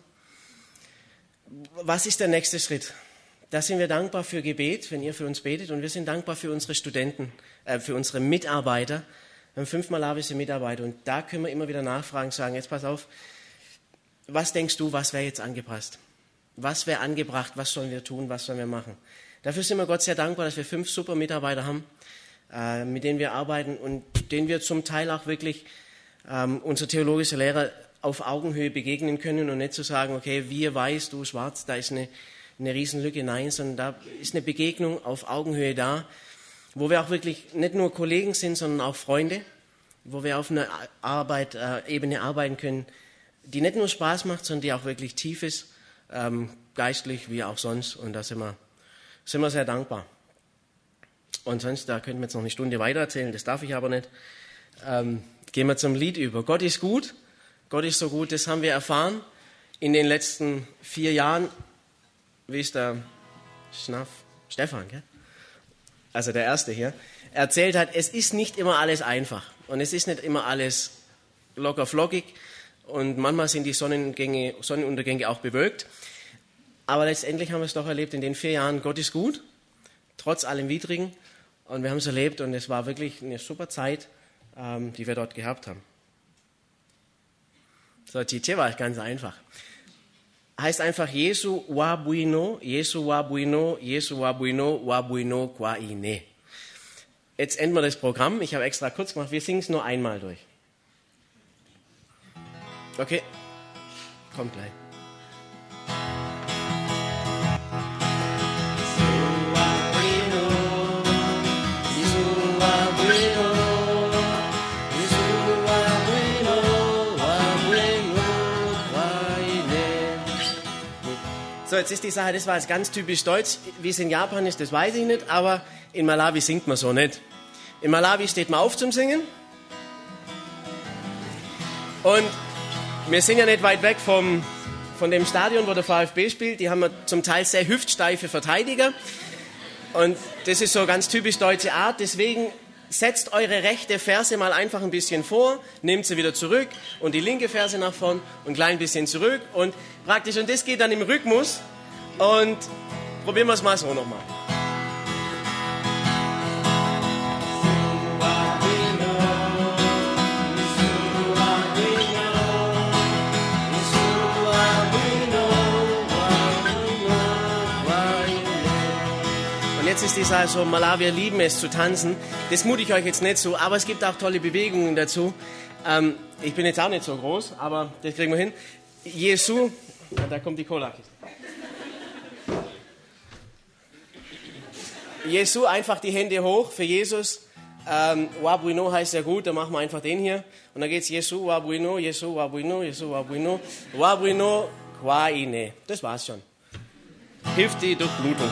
Was ist der nächste Schritt? Da sind wir dankbar für Gebet, wenn ihr für uns betet. Und wir sind dankbar für unsere Studenten, äh, für unsere Mitarbeiter. Wir haben fünf malawische Mitarbeiter. Und da können wir immer wieder nachfragen, sagen, jetzt pass auf, was denkst du, was wäre jetzt angepasst? Was wäre angebracht? Was sollen wir tun? Was sollen wir machen? Dafür sind wir Gott sehr dankbar, dass wir fünf super Mitarbeiter haben, äh, mit denen wir arbeiten und denen wir zum Teil auch wirklich, ähm, unser theologischer Lehrer, auf Augenhöhe begegnen können und nicht zu sagen, okay, wir weiß, du schwarz, da ist eine, eine Riesenlücke. Nein, sondern da ist eine Begegnung auf Augenhöhe da, wo wir auch wirklich nicht nur Kollegen sind, sondern auch Freunde, wo wir auf einer Arbeit, äh, Ebene arbeiten können, die nicht nur Spaß macht, sondern die auch wirklich tief ist, ähm, geistlich wie auch sonst. Und da sind wir, sind wir sehr dankbar. Und sonst, da könnten wir jetzt noch eine Stunde weiter erzählen, das darf ich aber nicht. Ähm, gehen wir zum Lied über. Gott ist gut. Gott ist so gut, das haben wir erfahren in den letzten vier Jahren. Wie ist der Schnaff? Stefan, gell? Also der Erste hier. Erzählt hat, es ist nicht immer alles einfach. Und es ist nicht immer alles locker flockig. Und manchmal sind die Sonnengänge, Sonnenuntergänge auch bewölkt. Aber letztendlich haben wir es doch erlebt in den vier Jahren, Gott ist gut, trotz allem Widrigen. Und wir haben es erlebt und es war wirklich eine super Zeit, ähm, die wir dort gehabt haben. So, Chiche war ganz einfach. Heißt einfach Jesu wa bueno, Jesu wa bueno, Jesu wa bueno, wa bueno qua ine. Jetzt enden wir das Programm. Ich habe extra kurz gemacht. Wir singen es nur einmal durch. Okay, kommt gleich. So, jetzt ist die Sache, das war jetzt ganz typisch deutsch. Wie es in Japan ist, das weiß ich nicht, aber in Malawi singt man so nicht. In Malawi steht man auf zum Singen. Und wir sind ja nicht weit weg vom, von dem Stadion, wo der VfB spielt. Die haben zum Teil sehr hüftsteife Verteidiger. Und das ist so ganz typisch deutsche Art. Deswegen setzt eure rechte Ferse mal einfach ein bisschen vor, nehmt sie wieder zurück und die linke Ferse nach vorn und ein klein bisschen zurück. Und praktisch, und das geht dann im Rhythmus. Und probieren wir es mal so nochmal. Und jetzt ist die Sache so, Malawier lieben es zu tanzen. Das mute ich euch jetzt nicht so, aber es gibt auch tolle Bewegungen dazu. Ähm, ich bin jetzt auch nicht so groß, aber das kriegen wir hin. Jesu, da kommt die Cola-Kiste. Jesu, einfach die Hände hoch für Jesus Ähm, Wabuino heißt ja gut, dann machen wir einfach den hier. Und dann geht's Jesu Wabuino, Jesu Wabuino, Jesu Wabuino, Wabuino, Kwaine. Das war's schon. Hilft die Durchblutung.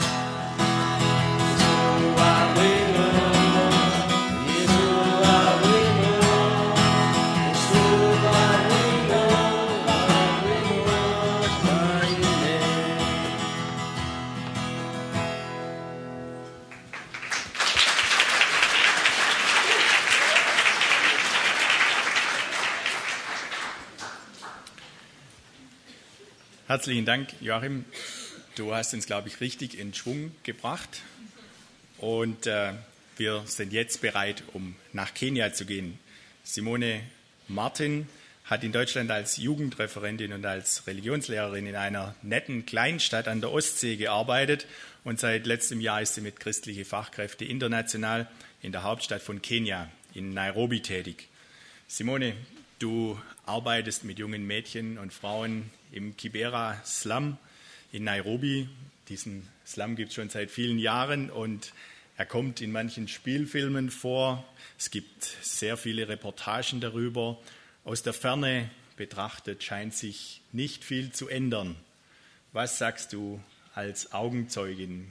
Herzlichen Dank, Joachim. Du hast uns, glaube ich, richtig in Schwung gebracht. Und äh, wir sind jetzt bereit, um nach Kenia zu gehen. Simone Martin hat in Deutschland als Jugendreferentin und als Religionslehrerin in einer netten Kleinstadt an der Ostsee gearbeitet. Und seit letztem Jahr ist sie mit Christliche Fachkräfte international in der Hauptstadt von Kenia, in Nairobi, tätig. Simone, du arbeitest mit jungen Mädchen und Frauen im Kibera Slum in Nairobi. Diesen Slum gibt es schon seit vielen Jahren und er kommt in manchen Spielfilmen vor. Es gibt sehr viele Reportagen darüber. Aus der Ferne betrachtet scheint sich nicht viel zu ändern. Was sagst du als Augenzeugin?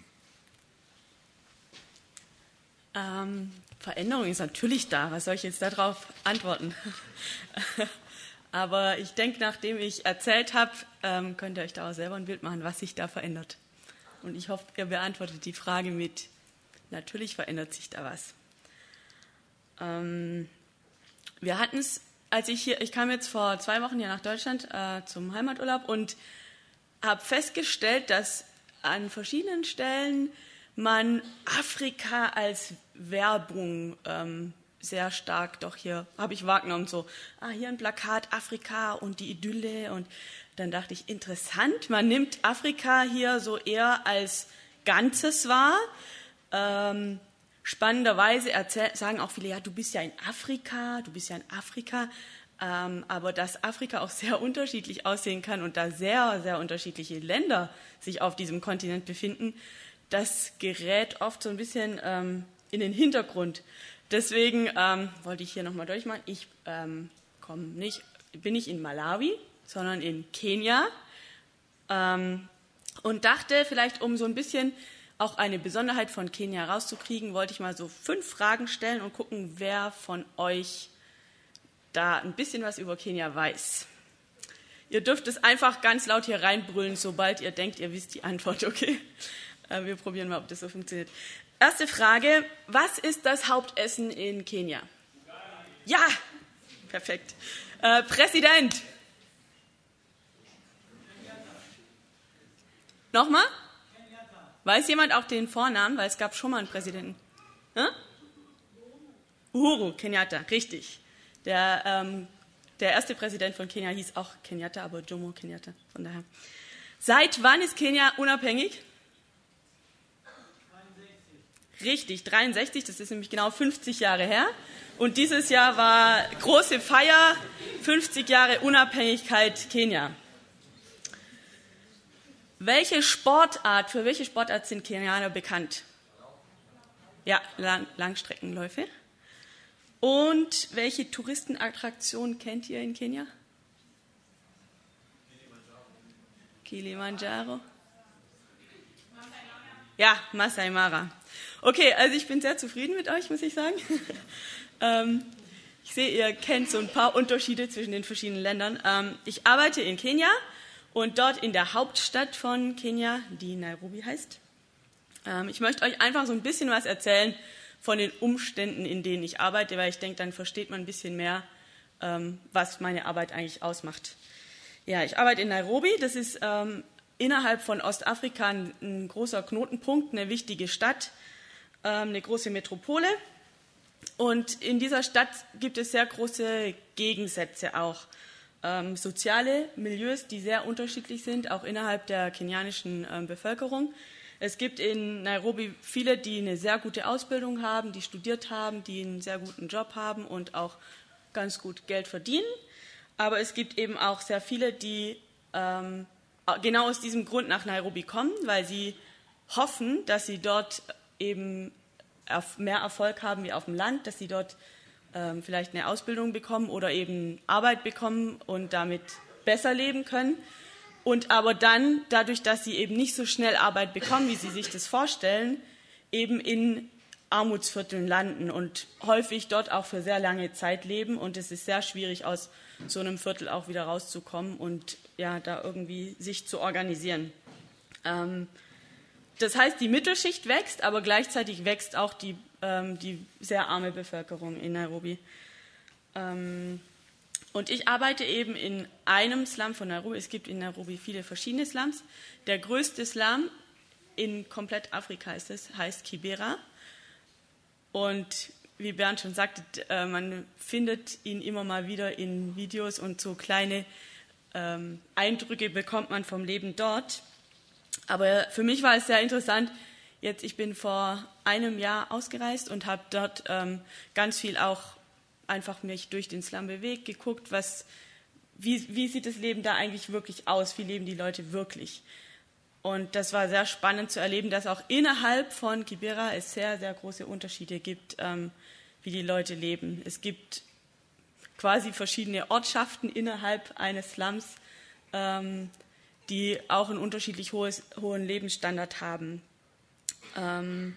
Ähm, Veränderung ist natürlich da. Was soll ich jetzt darauf antworten? Aber ich denke, nachdem ich erzählt habe, ähm, könnt ihr euch da auch selber ein Bild machen, was sich da verändert. Und ich hoffe, ihr beantwortet die Frage mit, natürlich verändert sich da was. Ähm, wir hatten es, als ich hier, ich kam jetzt vor zwei Wochen hier nach Deutschland äh, zum Heimaturlaub und habe festgestellt, dass an verschiedenen Stellen man Afrika als Werbung ähm, sehr stark doch hier, habe ich wahrgenommen, so, ah, hier ein Plakat, Afrika und die Idylle. Und dann dachte ich, interessant, man nimmt Afrika hier so eher als Ganzes wahr. Ähm, spannenderweise erzähl, sagen auch viele, ja, du bist ja in Afrika, du bist ja in Afrika. Ähm, aber dass Afrika auch sehr unterschiedlich aussehen kann und da sehr, sehr unterschiedliche Länder sich auf diesem Kontinent befinden, das gerät oft so ein bisschen ähm, in den Hintergrund. Deswegen ähm, wollte ich hier nochmal durchmachen. Ich ähm, komme nicht, bin nicht in Malawi, sondern in Kenia ähm, und dachte, vielleicht um so ein bisschen auch eine Besonderheit von Kenia rauszukriegen, wollte ich mal so fünf Fragen stellen und gucken, wer von euch da ein bisschen was über Kenia weiß. Ihr dürft es einfach ganz laut hier reinbrüllen, sobald ihr denkt, ihr wisst die Antwort, okay? Äh, wir probieren mal, ob das so funktioniert. Erste Frage, was ist das Hauptessen in Kenia? Ja, perfekt. Äh, Präsident. Nochmal? Weiß jemand auch den Vornamen? Weil es gab schon mal einen Präsidenten. Hm? Uhuru Kenyatta, richtig. Der, ähm, der erste Präsident von Kenia hieß auch Kenyatta, aber Jomo Kenyatta, von daher. Seit wann ist Kenia unabhängig? Richtig, dreiundsechzig, das ist nämlich genau fünfzig Jahre her. Und dieses Jahr war große Feier, fünfzig Jahre Unabhängigkeit Kenia. Welche Sportart, für welche Sportart sind Kenianer bekannt? Ja, Lang- Langstreckenläufe. Und welche Touristenattraktion kennt ihr in Kenia? Kilimanjaro. Ja, Masai Mara. Okay, also ich bin sehr zufrieden mit euch, muss ich sagen. ähm, ich sehe, ihr kennt so ein paar Unterschiede zwischen den verschiedenen Ländern. Ähm, ich arbeite in Kenia und dort in der Hauptstadt von Kenia, die Nairobi heißt. Ähm, ich möchte euch einfach so ein bisschen was erzählen von den Umständen, in denen ich arbeite, weil ich denke, dann versteht man ein bisschen mehr, ähm, was meine Arbeit eigentlich ausmacht. Ja, ich arbeite in Nairobi, das ist ähm, innerhalb von Ostafrika ein, ein großer Knotenpunkt, eine wichtige Stadt, ähm, eine große Metropole. Und in dieser Stadt gibt es sehr große Gegensätze auch. Ähm, soziale Milieus, die sehr unterschiedlich sind, auch innerhalb der kenianischen ähm, Bevölkerung. Es gibt in Nairobi viele, die eine sehr gute Ausbildung haben, die studiert haben, die einen sehr guten Job haben und auch ganz gut Geld verdienen. Aber es gibt eben auch sehr viele, die ähm, genau aus diesem Grund nach Nairobi kommen, weil sie hoffen, dass sie dort eben mehr Erfolg haben wie auf dem Land, dass sie dort ähm, vielleicht eine Ausbildung bekommen oder eben Arbeit bekommen und damit besser leben können. Und aber dann, dadurch, dass sie eben nicht so schnell Arbeit bekommen, wie sie sich das vorstellen, eben in Armutsvierteln landen und häufig dort auch für sehr lange Zeit leben. Und es ist sehr schwierig, aus so einem Viertel auch wieder rauszukommen und ja, da irgendwie sich zu organisieren. Ähm, das heißt, die Mittelschicht wächst, aber gleichzeitig wächst auch die, ähm, die sehr arme Bevölkerung in Nairobi. Ähm, Und ich arbeite eben in einem Slum von Nairobi. Es gibt in Nairobi viele verschiedene Slums. Der größte Slum in komplett Afrika ist es, heißt Kibera. Und wie Bernd schon sagte, man findet ihn immer mal wieder in Videos und so kleine ähm, Eindrücke bekommt man vom Leben dort. Aber für mich war es sehr interessant. Jetzt, ich bin vor einem Jahr ausgereist und habe dort ähm, ganz viel auch einfach mich durch den Slum bewegt, geguckt, was, wie, wie sieht das Leben da eigentlich wirklich aus, wie leben die Leute wirklich. Und das war sehr spannend zu erleben, dass auch innerhalb von Kibera es sehr, sehr große Unterschiede gibt, ähm, wie die Leute leben. Es gibt quasi verschiedene Ortschaften innerhalb eines Slums, ähm, die auch einen unterschiedlich hohes, hohen Lebensstandard haben. Ähm,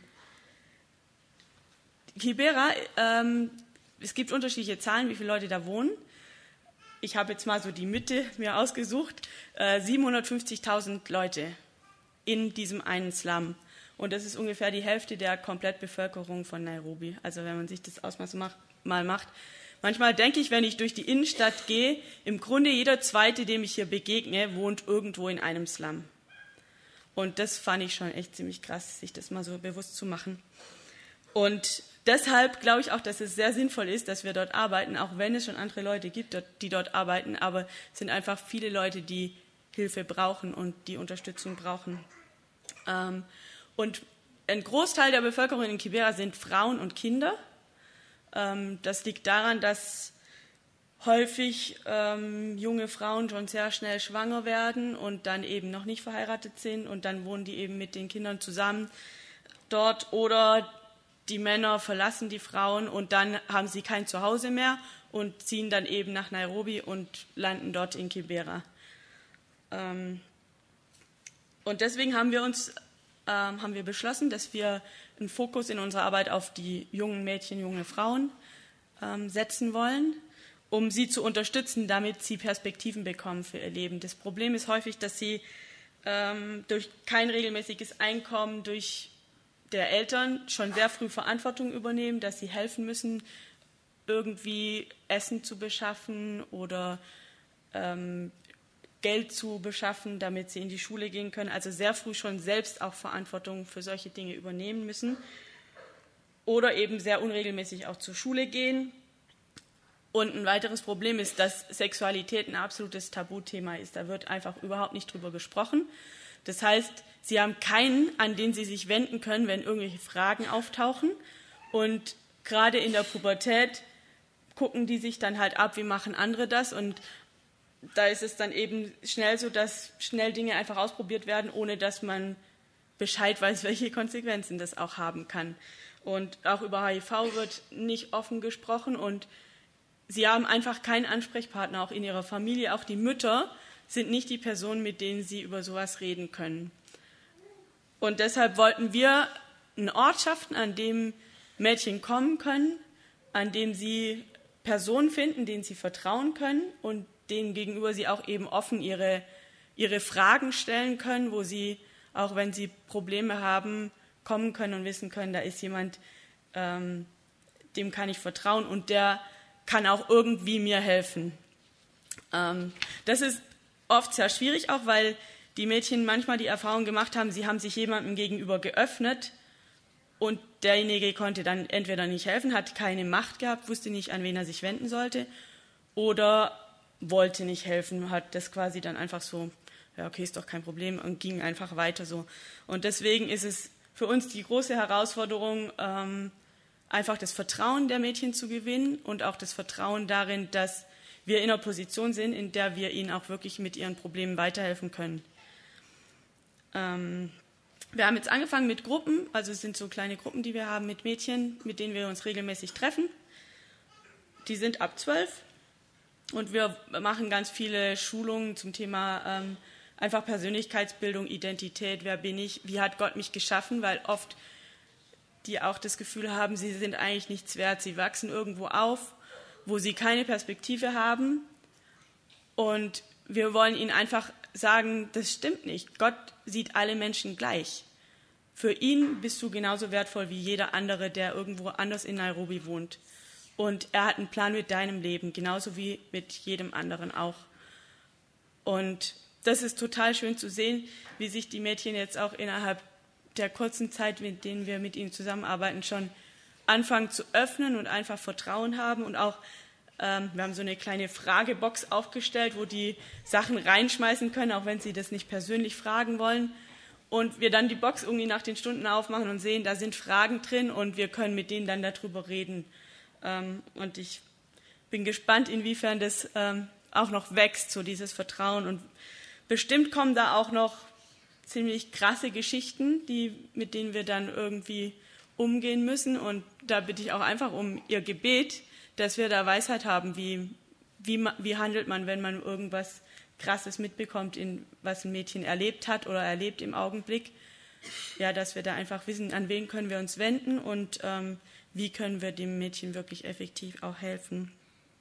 Kibera, ähm, es gibt unterschiedliche Zahlen, wie viele Leute da wohnen. Ich habe jetzt mal so die Mitte mir ausgesucht. Äh, siebenhundertfünfzigtausend Leute in diesem einen Slum. Und das ist ungefähr die Hälfte der Komplettbevölkerung von Nairobi. Also wenn man sich das Ausmaß mach, mal macht. Manchmal denke ich, wenn ich durch die Innenstadt gehe, im Grunde jeder Zweite, dem ich hier begegne, wohnt irgendwo in einem Slum. Und das fand ich schon echt ziemlich krass, sich das mal so bewusst zu machen. Und deshalb glaube ich auch, dass es sehr sinnvoll ist, dass wir dort arbeiten, auch wenn es schon andere Leute gibt, die dort arbeiten. Aber es sind einfach viele Leute, die Hilfe brauchen und die Unterstützung brauchen. Ähm, und ein Großteil der Bevölkerung in Kibera sind Frauen und Kinder. Ähm, das liegt daran, dass häufig ähm, junge Frauen schon sehr schnell schwanger werden und dann eben noch nicht verheiratet sind und dann wohnen die eben mit den Kindern zusammen dort oder die Männer verlassen die Frauen und dann haben sie kein Zuhause mehr und ziehen dann eben nach Nairobi und landen dort in Kibera. Ähm, und deswegen haben wir uns ähm, haben wir beschlossen, dass wir einen Fokus in unserer Arbeit auf die jungen Mädchen, junge Frauen ähm, setzen wollen, um sie zu unterstützen, damit sie Perspektiven bekommen für ihr Leben. Das Problem ist häufig, dass sie ähm, durch kein regelmäßiges Einkommen, durch der Eltern schon sehr früh Verantwortung übernehmen, dass sie helfen müssen, irgendwie Essen zu beschaffen oder ähm, Geld zu beschaffen, damit sie in die Schule gehen können. Also sehr früh schon selbst auch Verantwortung für solche Dinge übernehmen müssen. Oder eben sehr unregelmäßig auch zur Schule gehen. Und ein weiteres Problem ist, dass Sexualität ein absolutes Tabuthema ist. Da wird einfach überhaupt nicht drüber gesprochen. Das heißt, sie haben keinen, an den sie sich wenden können, wenn irgendwelche Fragen auftauchen. Und gerade in der Pubertät gucken die sich dann halt ab, wie machen andere das. Und da ist es dann eben schnell so, dass schnell Dinge einfach ausprobiert werden, ohne dass man Bescheid weiß, welche Konsequenzen das auch haben kann. Und auch über H I V wird nicht offen gesprochen. Und sie haben einfach keinen Ansprechpartner, auch in ihrer Familie. Auch die Mütter sind nicht die Personen, mit denen sie über sowas reden können. Und deshalb wollten wir einen Ort schaffen, an dem Mädchen kommen können, an dem sie Personen finden, denen sie vertrauen können und denen gegenüber sie auch eben offen ihre, ihre Fragen stellen können, wo sie, auch wenn sie Probleme haben, kommen können und wissen können, da ist jemand, ähm, dem kann ich vertrauen und der kann auch irgendwie mir helfen. Ähm, das ist oft sehr schwierig auch, weil die Mädchen manchmal die Erfahrung gemacht haben, sie haben sich jemandem gegenüber geöffnet und derjenige konnte dann entweder nicht helfen, hat keine Macht gehabt, wusste nicht, an wen er sich wenden sollte oder wollte nicht helfen, hat das quasi dann einfach so, ja okay, ist doch kein Problem und ging einfach weiter so. Und deswegen ist es für uns die große Herausforderung, ähm, einfach das Vertrauen der Mädchen zu gewinnen und auch das Vertrauen darin, dass wir in einer Position sind, in der wir ihnen auch wirklich mit ihren Problemen weiterhelfen können. Ähm, wir haben jetzt angefangen mit Gruppen, also es sind so kleine Gruppen, die wir haben mit Mädchen, mit denen wir uns regelmäßig treffen. Die sind ab zwölf und wir machen ganz viele Schulungen zum Thema ähm, einfach Persönlichkeitsbildung, Identität, wer bin ich, wie hat Gott mich geschaffen, weil oft die auch das Gefühl haben, sie sind eigentlich nichts wert, sie wachsen irgendwo auf, wo sie keine Perspektive haben und wir wollen ihnen einfach sagen, das stimmt nicht. Gott sieht alle Menschen gleich. Für ihn bist du genauso wertvoll wie jeder andere, der irgendwo anders in Nairobi wohnt. Und er hat einen Plan mit deinem Leben, genauso wie mit jedem anderen auch. Und das ist total schön zu sehen, wie sich die Mädchen jetzt auch innerhalb der kurzen Zeit, mit denen wir mit ihnen zusammenarbeiten, schon anfangen zu öffnen und einfach Vertrauen haben und auch ähm, wir haben so eine kleine Fragebox aufgestellt, wo die Sachen reinschmeißen können, auch wenn sie das nicht persönlich fragen wollen. Und wir dann die Box irgendwie nach den Stunden aufmachen und sehen, da sind Fragen drin und wir können mit denen dann darüber reden. Ähm, und ich bin gespannt, inwiefern das ähm, auch noch wächst, so dieses Vertrauen. Und bestimmt kommen da auch noch ziemlich krasse Geschichten, die, mit denen wir dann irgendwie umgehen müssen. Und da bitte ich auch einfach um Ihr Gebet, dass wir da Weisheit haben, wie, wie, wie handelt man, wenn man irgendwas Krasses mitbekommt, in, was ein Mädchen erlebt hat oder erlebt im Augenblick. Ja, dass wir da einfach wissen, an wen können wir uns wenden und ähm, wie können wir dem Mädchen wirklich effektiv auch helfen.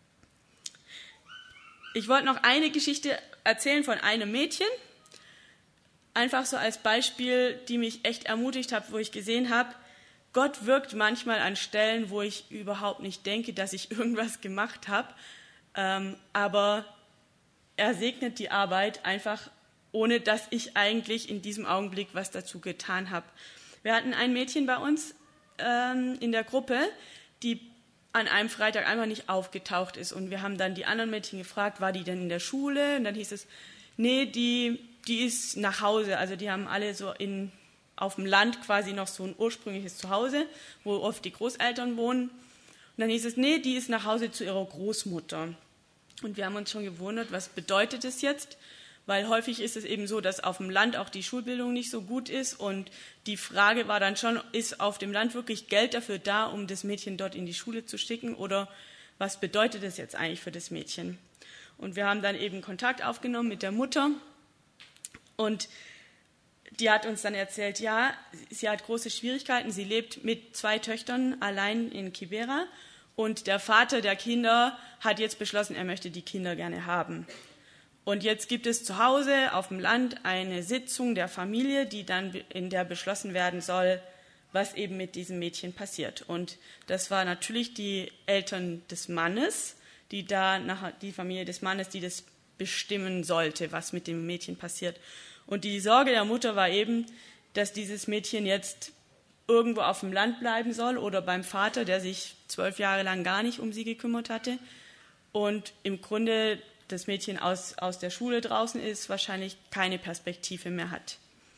Ich wollte noch eine Geschichte erzählen von einem Mädchen, einfach so als Beispiel, die mich echt ermutigt hat, wo ich gesehen habe, Gott wirkt manchmal an Stellen, wo ich überhaupt nicht denke, dass ich irgendwas gemacht habe, ähm, aber er segnet die Arbeit einfach, ohne dass ich eigentlich in diesem Augenblick was dazu getan habe. Wir hatten ein Mädchen bei uns ähm, in der Gruppe, die an einem Freitag einfach nicht aufgetaucht ist. Und wir haben dann die anderen Mädchen gefragt, war die denn in der Schule? Und dann hieß es, nee, die, die ist nach Hause. Also die haben alle so in, auf dem Land quasi noch so ein ursprüngliches Zuhause, wo oft die Großeltern wohnen. Und dann hieß es, nee, die ist nach Hause zu ihrer Großmutter. Und wir haben uns schon gewundert, was bedeutet das jetzt? Weil häufig ist es eben so, dass auf dem Land auch die Schulbildung nicht so gut ist. Und die Frage war dann schon, ist auf dem Land wirklich Geld dafür da, um das Mädchen dort in die Schule zu schicken? Oder was bedeutet das jetzt eigentlich für das Mädchen? Und wir haben dann eben Kontakt aufgenommen mit der Mutter. Und die hat uns dann erzählt, ja, sie hat große Schwierigkeiten. Sie lebt mit zwei Töchtern allein in Kibera. Und der Vater der Kinder hat jetzt beschlossen, er möchte die Kinder gerne haben. Und jetzt gibt es zu Hause auf dem Land eine Sitzung der Familie, die dann in der beschlossen werden soll, was eben mit diesem Mädchen passiert. Und das war natürlich die Eltern des Mannes, die da nach, die Familie des Mannes, die das bestimmen sollte, was mit dem Mädchen passiert. Und die Sorge der Mutter war eben, dass dieses Mädchen jetzt irgendwo auf dem Land bleiben soll oder beim Vater, der sich zwölf Jahre lang gar nicht um sie gekümmert hatte und im Grunde das Mädchen aus, aus der Schule draußen ist, wahrscheinlich keine Perspektive mehr hat.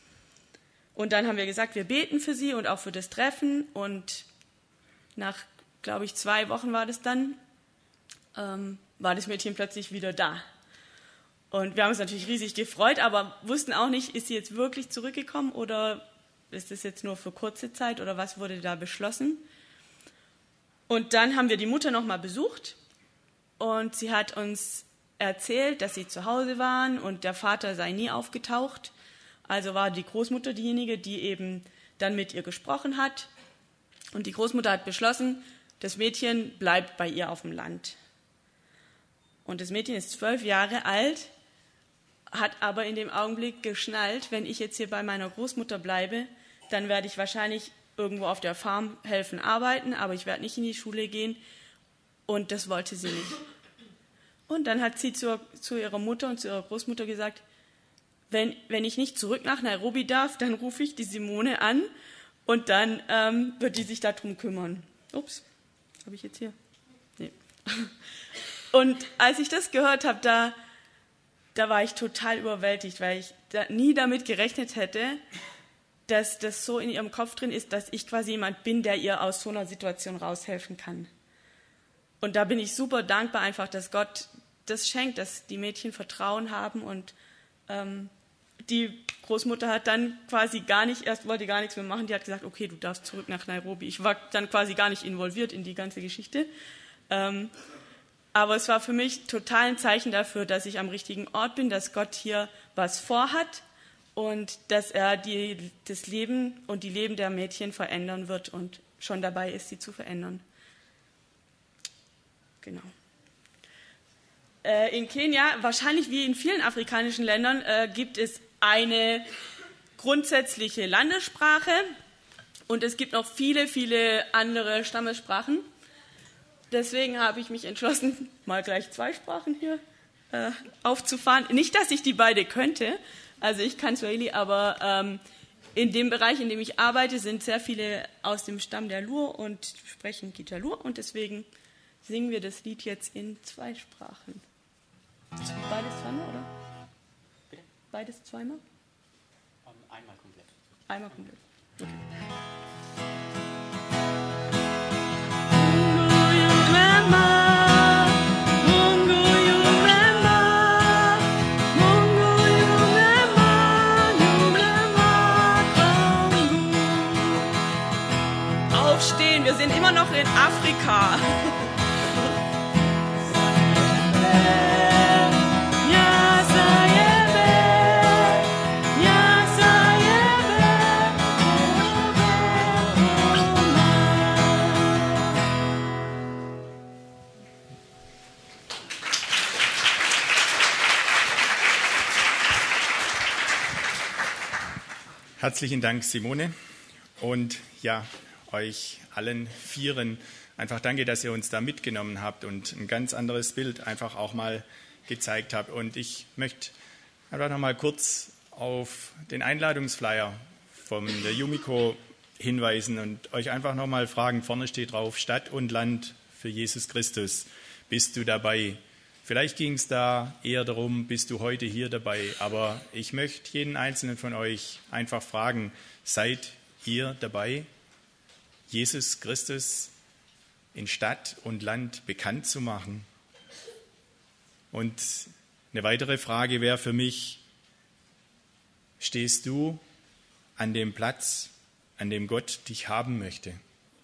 Und dann haben wir gesagt, wir beten für sie und auch für das Treffen und nach, glaube ich, zwei Wochen war das dann, ähm, war das Mädchen plötzlich wieder da. Und wir haben uns natürlich riesig gefreut, aber wussten auch nicht, ist sie jetzt wirklich zurückgekommen oder ist das jetzt nur für kurze Zeit oder was wurde da beschlossen? Und dann haben wir die Mutter noch mal besucht und sie hat uns erzählt, dass sie zu Hause waren und der Vater sei nie aufgetaucht. Also war die Großmutter diejenige, die eben dann mit ihr gesprochen hat. Und die Großmutter hat beschlossen, das Mädchen bleibt bei ihr auf dem Land. Und das Mädchen ist zwölf Jahre alt, hat aber in dem Augenblick geschnallt, wenn ich jetzt hier bei meiner Großmutter bleibe, dann werde ich wahrscheinlich irgendwo auf der Farm helfen, arbeiten, aber ich werde nicht in die Schule gehen. Und das wollte sie nicht. Und dann hat sie zu, zu ihrer Mutter und zu ihrer Großmutter gesagt, wenn, wenn ich nicht zurück nach Nairobi darf, dann rufe ich die Simone an und dann ähm, wird die sich darum kümmern. Ups, habe ich jetzt hier? Nee. Und als ich das gehört habe, da, da war ich total überwältigt, weil ich da nie damit gerechnet hätte, dass das so in ihrem Kopf drin ist, dass ich quasi jemand bin, der ihr aus so einer Situation raushelfen kann. Und da bin ich super dankbar einfach, dass Gott das schenkt, dass die Mädchen Vertrauen haben und ähm, die Großmutter hat dann quasi gar nicht, erst wollte gar nichts mehr machen, die hat gesagt, okay, du darfst zurück nach Nairobi. Ich war dann quasi gar nicht involviert in die ganze Geschichte. Ähm, aber es war für mich total ein Zeichen dafür, dass ich am richtigen Ort bin, dass Gott hier was vorhat und dass er die, das Leben und die Leben der Mädchen verändern wird und schon dabei ist, sie zu verändern. Genau. Äh, in Kenia, wahrscheinlich wie in vielen afrikanischen Ländern, äh, gibt es eine grundsätzliche Landessprache und es gibt noch viele, viele andere Stammessprachen. Deswegen habe ich mich entschlossen, mal gleich zwei Sprachen hier äh, aufzufahren. Nicht, dass ich die beide könnte, also ich kann Swahili, aber ähm, in dem Bereich, in dem ich arbeite, sind sehr viele aus dem Stamm der Luo und sprechen Kitalur und deswegen singen wir das Lied jetzt in zwei Sprachen. Beides zweimal, oder?
Bitte?
Beides zweimal?
Um, einmal komplett.
Einmal komplett. Okay. Aufstehen, wir sind immer noch in Afrika.
Herzlichen Dank, Simone. Und ja, euch allen Vieren einfach danke, dass ihr uns da mitgenommen habt und ein ganz anderes Bild einfach auch mal gezeigt habt. Und ich möchte einfach noch mal kurz auf den Einladungsflyer von der Yumiko hinweisen und euch einfach noch mal fragen, vorne steht drauf, Stadt und Land für Jesus Christus. Bist du dabei? Vielleicht ging es da eher darum, bist du heute hier dabei? Aber ich möchte jeden Einzelnen von euch einfach fragen, seid ihr dabei, Jesus Christus in Stadt und Land bekannt zu machen? Und eine weitere Frage wäre für mich, stehst du an dem Platz, an dem Gott dich haben möchte?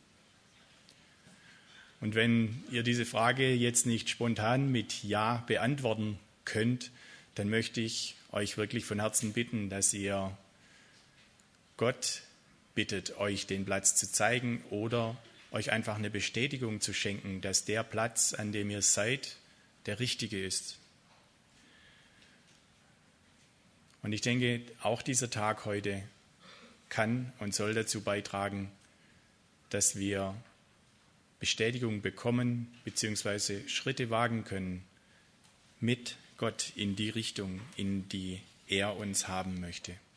Und wenn ihr diese Frage jetzt nicht spontan mit Ja beantworten könnt, dann möchte ich euch wirklich von Herzen bitten, dass ihr Gott bittet, euch den Platz zu zeigen oder euch einfach eine Bestätigung zu schenken, dass der Platz, an dem ihr seid, der richtige ist. Und ich denke, auch dieser Tag heute kann und soll dazu beitragen, dass wir Bestätigung bekommen bzw. Schritte wagen können mit Gott in die Richtung, in die er uns haben möchte.